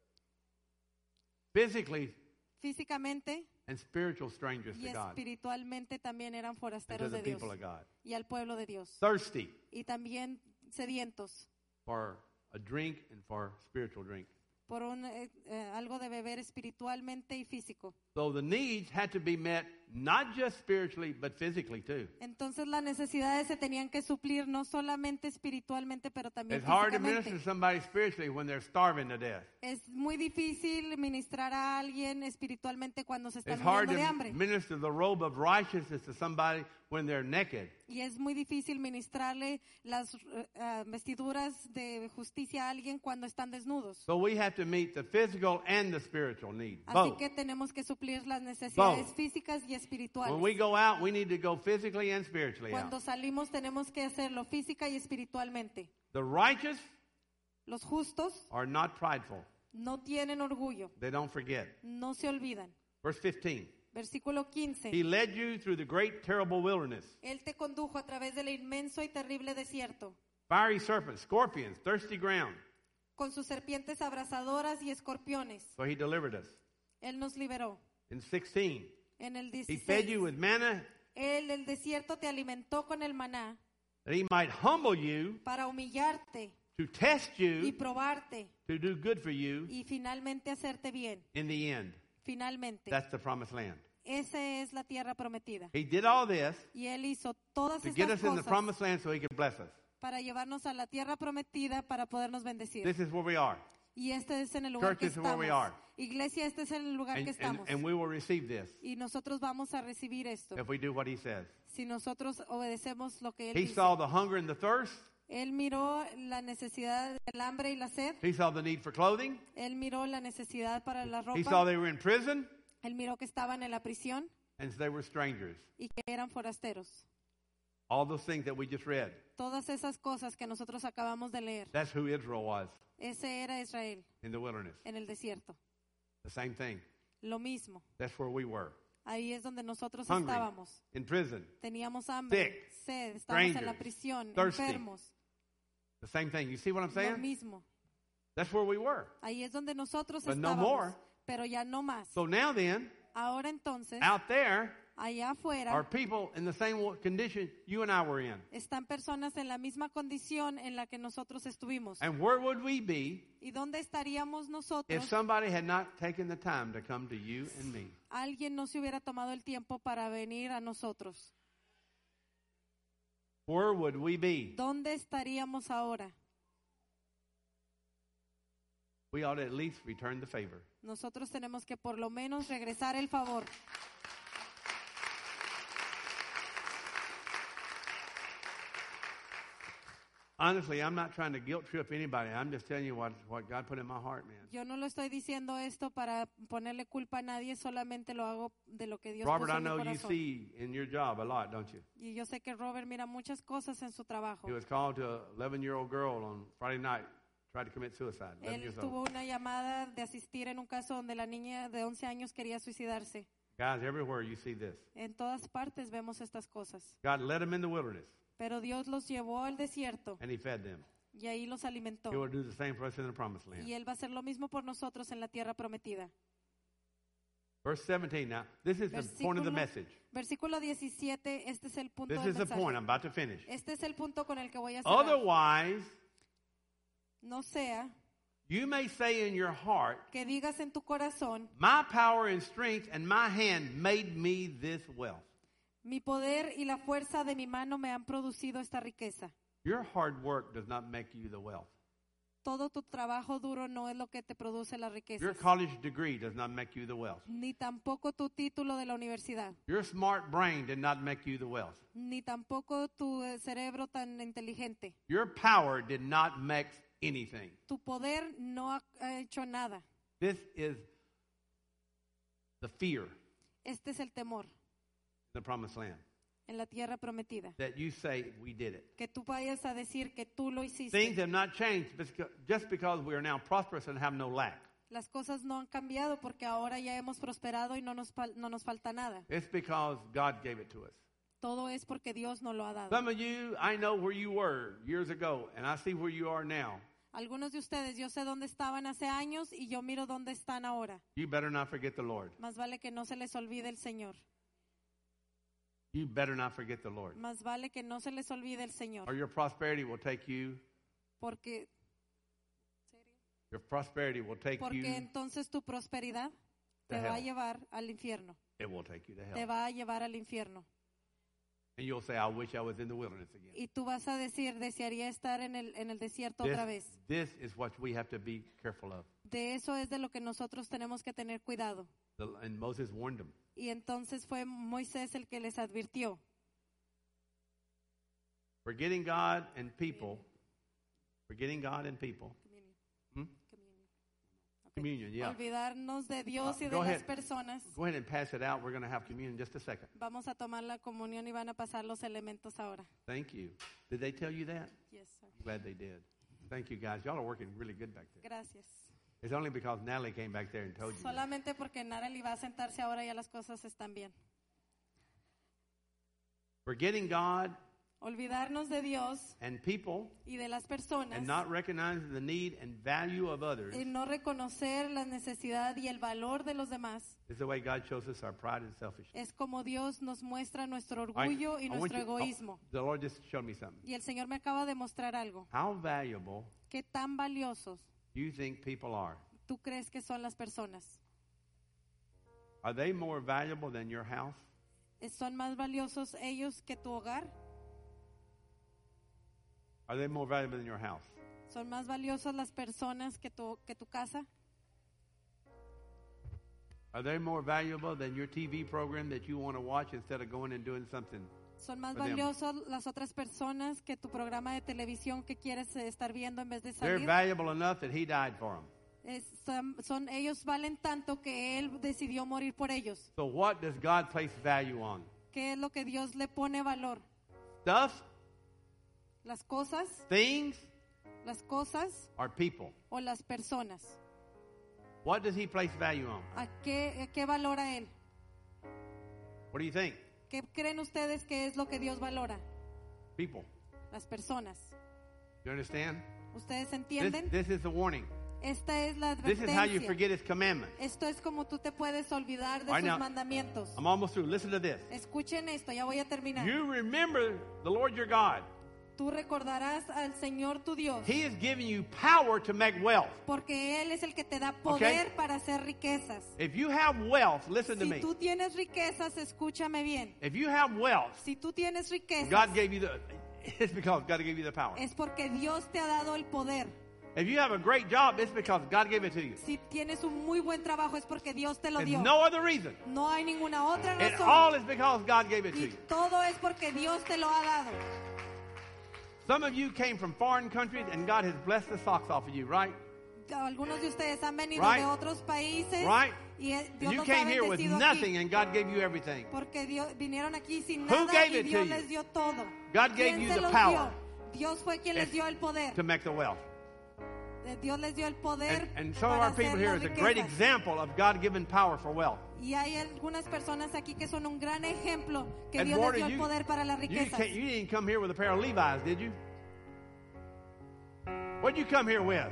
Physically físicamente and spiritual strangers y to God espiritualmente también eran and to forasteros the de Dios people of God. y al pueblo de Dios. Thirsty Y también sedientos for a drink and for spiritual drink. por un, eh, eh, algo de beber espiritualmente y físico. So the needs had to be met not just spiritually but physically too. Entonces las necesidades se tenían que suplir no solamente espiritualmente, pero también It's hard to minister físicamente. to somebody spiritually when they're starving to death. Es muy difícil ministrar a alguien espiritualmente cuando se están It's hard muriendo de to hambre. minister the robe of righteousness to somebody when they're naked. Y es muy difícil ministrarle las eh, ah, vestiduras de justicia a alguien cuando están desnudos. So we have to meet the physical and the spiritual need. Así Both. que tenemos que suplir las necesidades Both. físicas y espirituales. When we go out, we need to go physically and spiritually Cuando out. salimos tenemos que hacerlo física y espiritualmente. The righteous Los justos are not prideful. no tienen orgullo, They don't forget. no se olvidan. Verse fifteen. Versículo quince. He led you through the great terrible wilderness. Él te condujo a través del inmenso y terrible desierto, Fiery serpents, scorpions, thirsty ground. con sus serpientes abrasadoras y escorpiones. So he delivered us. Él nos liberó. In sixteen, En el he fed you dieciséis, with manna Él, el desierto, te alimentó con el maná that he might humble you, para humillarte to test y you, probarte to do good for you y finalmente hacerte bien. in the end. Finalmente. That's the promised land. Esa es la tierra prometida. He did all this Y Él hizo todas to get estas us in the cosas promised land so he could bless us. para llevarnos a la tierra prometida para podernos bendecir. This is where we are. Y este es en el lugar Church, que this is where we estamos. are. Iglesia, este es el lugar And, que and, estamos. and we will receive this Y nosotros vamos a recibir esto if we do what he says. si nosotros obedecemos lo que Él He dice. saw the hunger and the thirst. Él miró la necesidad del hambre y la sed. He saw the need for clothing. Él miró la necesidad para la He saw ropa. they were in prison Él miró que estaban en la prisión and they were strangers. y que eran forasteros. All those things that we just read. Todas esas cosas que nosotros acabamos de leer. That's who Israel was Ese era Israel in the wilderness. en el desierto. The same thing. Lo mismo. That's where we were. Ahí es donde nosotros Hungry, estábamos. in prison. Teníamos hambre, Sick, sed, estábamos en la strangers, prisión, thirsty. enfermos. The same thing. You see what I'm Lo saying? mismo. That's where we were. Ahí es donde nosotros But no estábamos. more. Pero ya no más. So now then, Ahora entonces, out there allá are afuera people in the same condition you and I were in. están personas en la misma condición en la que nosotros estuvimos. And where would we be ¿Y dónde estaríamos if nosotros? somebody had not taken the time to come to you and me? Alguien no se hubiera tomado el tiempo para venir a nosotros. Where would we be? ¿Dónde estaríamos ahora? We ought to at least return the favor. Nosotros tenemos que por lo menos regresar el favor. Honestly, I'm not trying to guilt trip anybody. I'm just telling you what, what God put in my heart, man. Yo no lo estoy diciendo esto para ponerle culpa a nadie, solamente lo hago de lo que Dios Robert, puso I en mi know you corazón. see in your job a lot, don't you? Y yo sé que Robert mira muchas cosas en su trabajo. He was called to an eleven-year-old girl on Friday night, tried to commit suicide, eleven Él years tuvo old. una llamada de asistir en un caso donde la niña de once años quería suicidarse. Guys, everywhere you see this. En todas partes vemos estas cosas. God led them in the wilderness, Pero Dios los llevó al desierto and he fed them. y ahí los alimentó. He will do the same for us in the promised land. Y Él va a hacer lo mismo por nosotros en la tierra prometida. Verse seventeen now, this is the point of the Versículo, message. versículo diecisiete, este es el punto This del is the mensaje. point. I'm about to finish. Este es el punto con el que voy a cerrar. Otherwise, No sea you may say in your heart, que digas en tu corazón, my power and strength and my hand made me this wealth. mi poder y la fuerza de mi mano me han producido esta riqueza. Your hard work does not make you the wealth. Todo tu trabajo duro no es lo que te produce la riqueza. Your college degree does not make you the wealth. Ni tampoco tu título de la universidad. Your smart brain did not make you the wealth. Ni tampoco tu eh, cerebro tan inteligente. Your power did not make anything. Tu poder no ha, ha hecho nada. This is the fear in Este es el temor the promised land. en la tierra prometida. that you say we did it. Que tú vayas a decir que tú lo hiciste. Things have not changed beca- just because we are now prosperous and have no lack. Las cosas no han cambiado porque ahora ya hemos prosperado y no nos, fal- no nos falta nada. It's because God gave it to us. Todo es porque Dios nos lo ha dado. Some of you, I know where you were years ago, and I see where you are now. Algunos de ustedes, yo sé dónde estaban hace años y yo miro dónde están ahora. You better not forget the Lord. Más vale que no se les olvide el Señor. You better not forget the Lord. Más vale que no se les olvide el Or Señor. your prosperity will take you, Porque, your prosperity will take porque you, entonces tu prosperidad te To va a hell. llevar al infierno. it will take you to Te hell. va a llevar al infierno. And you'll say, I wish I was in the wilderness again. Y tú vas a decir, desearía estar en el, en el desierto This, otra vez. this is what we have to be careful of. De eso es de lo que nosotros tenemos que tener cuidado. The, and Moses warned them. Y entonces fue Moisés el que les advirtió. Forgetting God and people, forgetting God and people, Hmm? communion, yeah. Olvidarnos de Dios Uh, y de go las ahead. personas. Go ahead and pass it out. We're going to have communion in just a second. Vamos a tomar la comunión y van a pasar los elementos ahora. Thank you. Did they tell you that? Yes, sir. I'm glad they did. Thank you, guys. Y'all are working really good back there. Gracias. It's only because Natalie came back there and told you that. Solamente porque Nareli va a sentarse ahora ya las cosas están bien. Forgetting God Olvidarnos de Dios and people y de las personas and not recognizing the need and value of others y no reconocer la necesidad y el valor de los demás is the way God shows us our pride and selfishness. es como Dios nos muestra nuestro I- orgullo y I want nuestro you- oh, egoísmo. the Lord just showed me something. Y el Señor me acaba de mostrar algo. How valuable ¿Qué tan valiosos you think people are? tú crees que son las personas? Are they more valuable than your house? ¿Son más valiosos ellos que tu hogar? Are they more valuable than your house? ¿Son más valiosas las personas que tu, que tu casa? Are they more valuable than your T V program that you want to watch instead of going and doing something? ¿Son más For them. valiosas las otras personas que tu programa de televisión que quieres eh, estar viendo en vez de They're salir? valuable enough that He died for them. Es- son, son- ellos valen tanto que Él decidió morir por ellos. So what does God place value on? ¿Qué es lo que Dios le pone valor? Stuff, ¿Las cosas, things, las cosas or people? o las personas? What does He place value on? ¿A qué, a qué valora Él? What do you think? ¿Qué creen ustedes que es lo que Dios valora? People. Las personas. You understand? ¿Ustedes This, entienden? this is the warning. Esta es la This is how you advertencia. forget His commandments. Esto es como tú te puedes olvidar de All right, sus now- mandamientos. I'm almost through. Listen to this. Escuchen esto, ya voy a terminar. You remember the Lord your God. Tú recordarás al Señor tu Dios, He has given you power to make wealth. porque Él es el que te da poder Okay. para hacer riquezas. If you have wealth, listen to Si me. tú tienes riquezas, escúchame bien. If you have wealth, Si tú tienes riquezas, God gave you the, it's because God gave you the power. es porque Dios te ha dado el poder. If you have a great job, it's because God gave it to you. Si tienes un muy buen trabajo, es porque Dios te lo There's dio. no other reason. No hay ninguna otra It razón. all is because God gave it to Y you. todo es porque Dios te lo ha dado. Some of you came from foreign countries and God has blessed the socks off of you, right? Algunos de ustedes han venido Right. de otros países Right? y eh, And Dios you los ha came here with bendecido nothing aquí. and God gave you everything. Porque Dios, vinieron aquí sin Who nada gave y it to Dios you? les dio todo. God gave ¿Quién you se the los power. dio? Dios fue quien les It's dio el poder. to make the wealth. Eh, Dios les dio el poder And, and some of para our people hacer here las is a great riquezas. example of God given power for wealth. Y hay algunas personas aquí que son un gran ejemplo que Dios Eduardo, les dio el you- poder para las You, riquezas. can't- you didn't come here with a pair of Levi's, did you? What'd you come here with?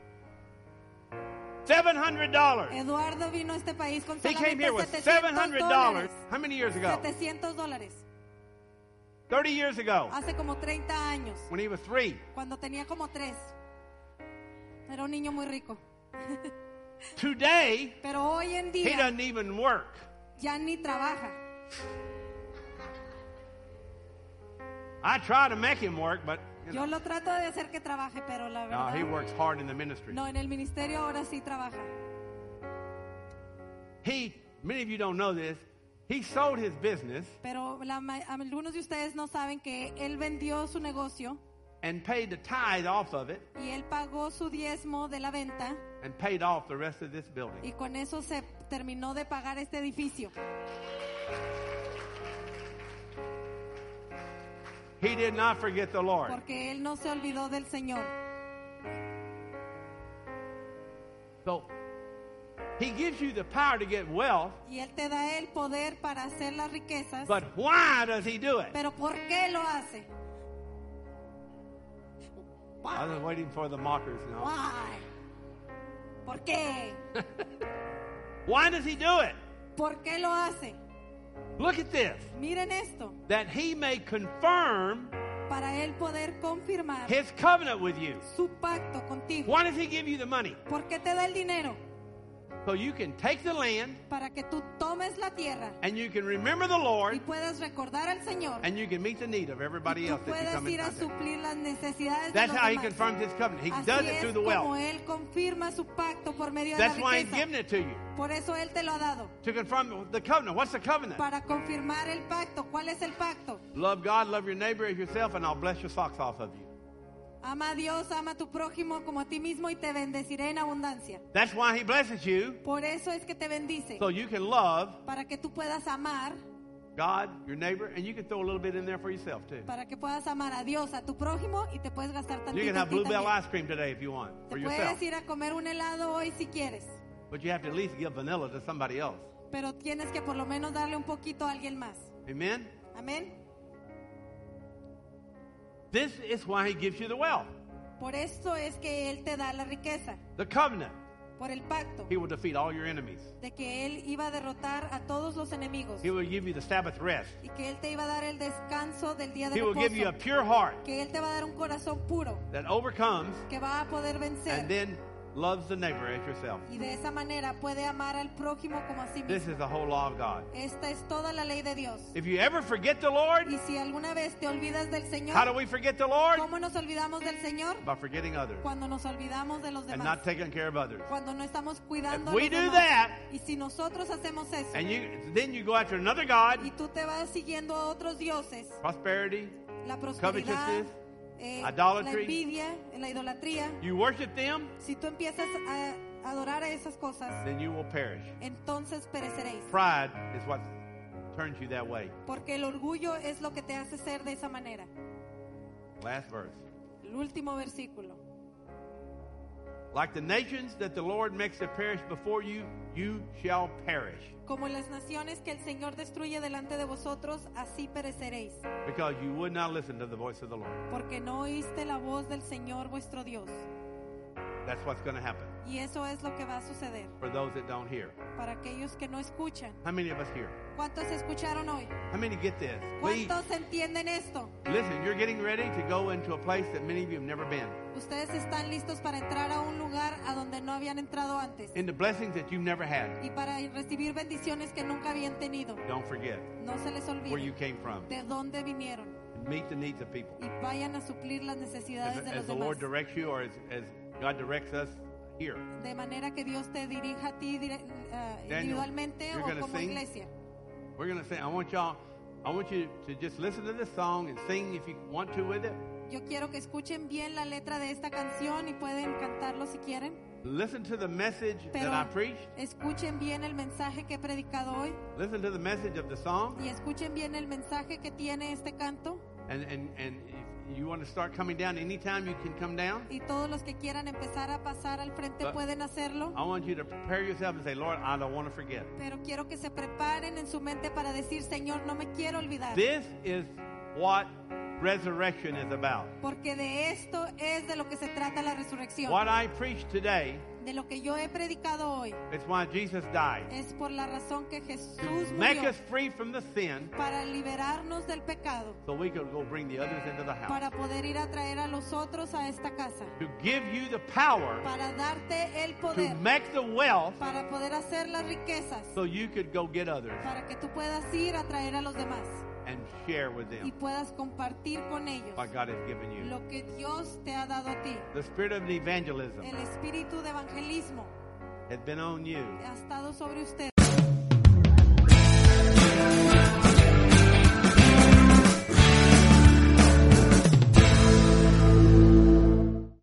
seven hundred dollars. Eduardo vino a este país con He came solamente here with setecientos seven hundred dollars. dólares. How many years ago? setecientos dólares. thirty years ago, Hace como treinta años, when he was three. cuando tenía como tres. Era un niño muy rico. Today, Pero hoy en he día doesn't even work. ya ni trabaja. I try to make him work, but you Yo know, lo trato de hacer que trabaje, pero la no, he verdad, works hard in the ministry. no, en el ministerio ahora sí trabaja. He, many of you don't know this, he sold his business Pero la ma- algunos de ustedes no saben que él vendió su negocio and paid the tithe off of it y él pagó su diezmo de la venta and paid off the rest of this building. y con eso se terminó de pagar este edificio. He did not forget the Lord. porque él no se olvidó del Señor. So he gives you the power to get wealth, Y él te da el poder para hacer las riquezas. but why does he do it? Pero ¿por qué lo hace? I was waiting for the mockers now. Why? ¿Por qué? Why does he do it? ¿Por qué lo hace? Look at this. Miren esto, That he may confirm para él poder confirmar his covenant with you. su pacto contigo. Why does he give you the money? ¿Por qué te da el dinero? So you can take the land Para que tú tomes la tierra and you can remember the y Lord puedas recordar al Señor and you can meet the need of y everybody tú else that you puedas come in ir a contact with. suplir las necesidades de That's los how he demás. confirms his covenant. He Así does it es through the como wealth. él confirma su pacto por medio de That's la why he's riqueza. giving it to you. Por eso él te lo ha dado, To confirm the covenant. What's the covenant? para confirmar el pacto. ¿Cuál es el pacto? Love God, love your neighbor as yourself, and I'll bless your socks off of you. Ama a Dios, ama a tu prójimo como a ti mismo y te bendeciré en abundancia. That's why he blesses you, Por eso es que te bendice, so you can love para que tú puedas amar, God, your neighbor, and you can throw a little bit in there for yourself too. para que puedas amar a Dios, a tu prójimo y te puedes gastar You tantito can a have ti Bluebell también. ice cream today if you want, for Te yourself. puedes ir a comer un helado hoy si quieres, But you have to at least give vanilla to somebody else. pero tienes que por lo menos darle un poquito a alguien más. Amen? Amén. This is why he gives you the wealth, Por eso es que él te da la riqueza, the covenant. por el pacto, He will defeat all your enemies. de que él iba a derrotar a todos los enemigos He will give you the Sabbath rest. y que él te iba a dar el descanso del día de He will give you a reposo, pure heart que él te va a dar un corazón puro that overcomes que va a poder vencer and then loves the neighbor as yourself. y de esa manera puede amar al prójimo como a sí This mismo. is the whole law of God. Esta es toda la ley de Dios. If you ever forget the Lord, Y si alguna vez te olvidas del how do Señor, we forget the Lord? ¿cómo nos olvidamos del Señor? By forgetting others Cuando nos olvidamos de los and demás, not taking care of others. cuando no estamos cuidando If a we los do demás. that, Y si nosotros hacemos eso and you then you go after another God, y tú te vas siguiendo a otros dioses, prosperity, la prosperidad, covetousness, eh, idolatry. la envidia, la idolatría, you worship them, si tú empiezas a adorar a esas cosas, then you will perish. entonces pereceréis. Pride is what turns you that way. Porque el orgullo es lo que te hace ser de esa manera. Last verse. El último versículo. Like the nations that the Lord makes to perish before you, you shall perish, Como las naciones que el Señor destruye delante de vosotros, así pereceréis. because you would not listen to the voice of the Lord. Porque no oíste la voz del Señor vuestro Dios. That's what's going to happen Y eso es lo que va a suceder for those that don't hear. para aquellos que no escuchan. How many of us hear? ¿Cuántos escucharon hoy? How many get this? Please, ¿Cuántos entienden esto? listen, you're getting ready to go into a place that many of you have never been. Ustedes están listos para entrar a un lugar a donde no habían entrado antes Into blessings that you've never had. y para recibir bendiciones que nunca habían tenido. Don't forget No se les where you olvide came from. de dónde vinieron Meet the needs of people. y vayan a suplir las As, necesidades de as los the demás. Lord directs you, or as, as God directs us here. De manera que Dios te dirija a ti dire- ah, Daniel, individualmente you're o gonna como sing? iglesia. We're going to sing. I want y'all, I want you to just listen to this song and sing if you want to with it. Yo quiero que escuchen bien la letra de esta canción y pueden cantarlo si quieren. Listen to the message Pero that I preached. escuchen bien el mensaje que he predicado hoy Listen to the message of the song. y escuchen bien el mensaje que tiene este canto. And, and, and if you want to start coming down anytime, you can come down. Y todos los que quieran empezar a pasar al frente But- pueden hacerlo. I want you to prepare yourself and say, Lord, I don't want to forget. Pero quiero que se preparen en su mente para decir, Señor, no me quiero olvidar. This is what resurrection is about. Porque de esto es de lo que se trata la resurrección. What I preached today, De lo que yo he predicado hoy it's why Jesus died. es por la razón que Jesús To make murió us free from the sin para liberarnos del pecado, so we could go bring the others into the house. para poder ir a traer a los otros a esta casa, To give you the power para darte el to poder, make the wealth para poder hacer las riquezas, so you could go get others para que tú puedas ir a traer a los demás and share with y them puedas compartir con ellos what God has given you. lo que Dios te ha dado a ti. The spirit of evangelism El espíritu de evangelismo has been on you ha estado sobre ustedes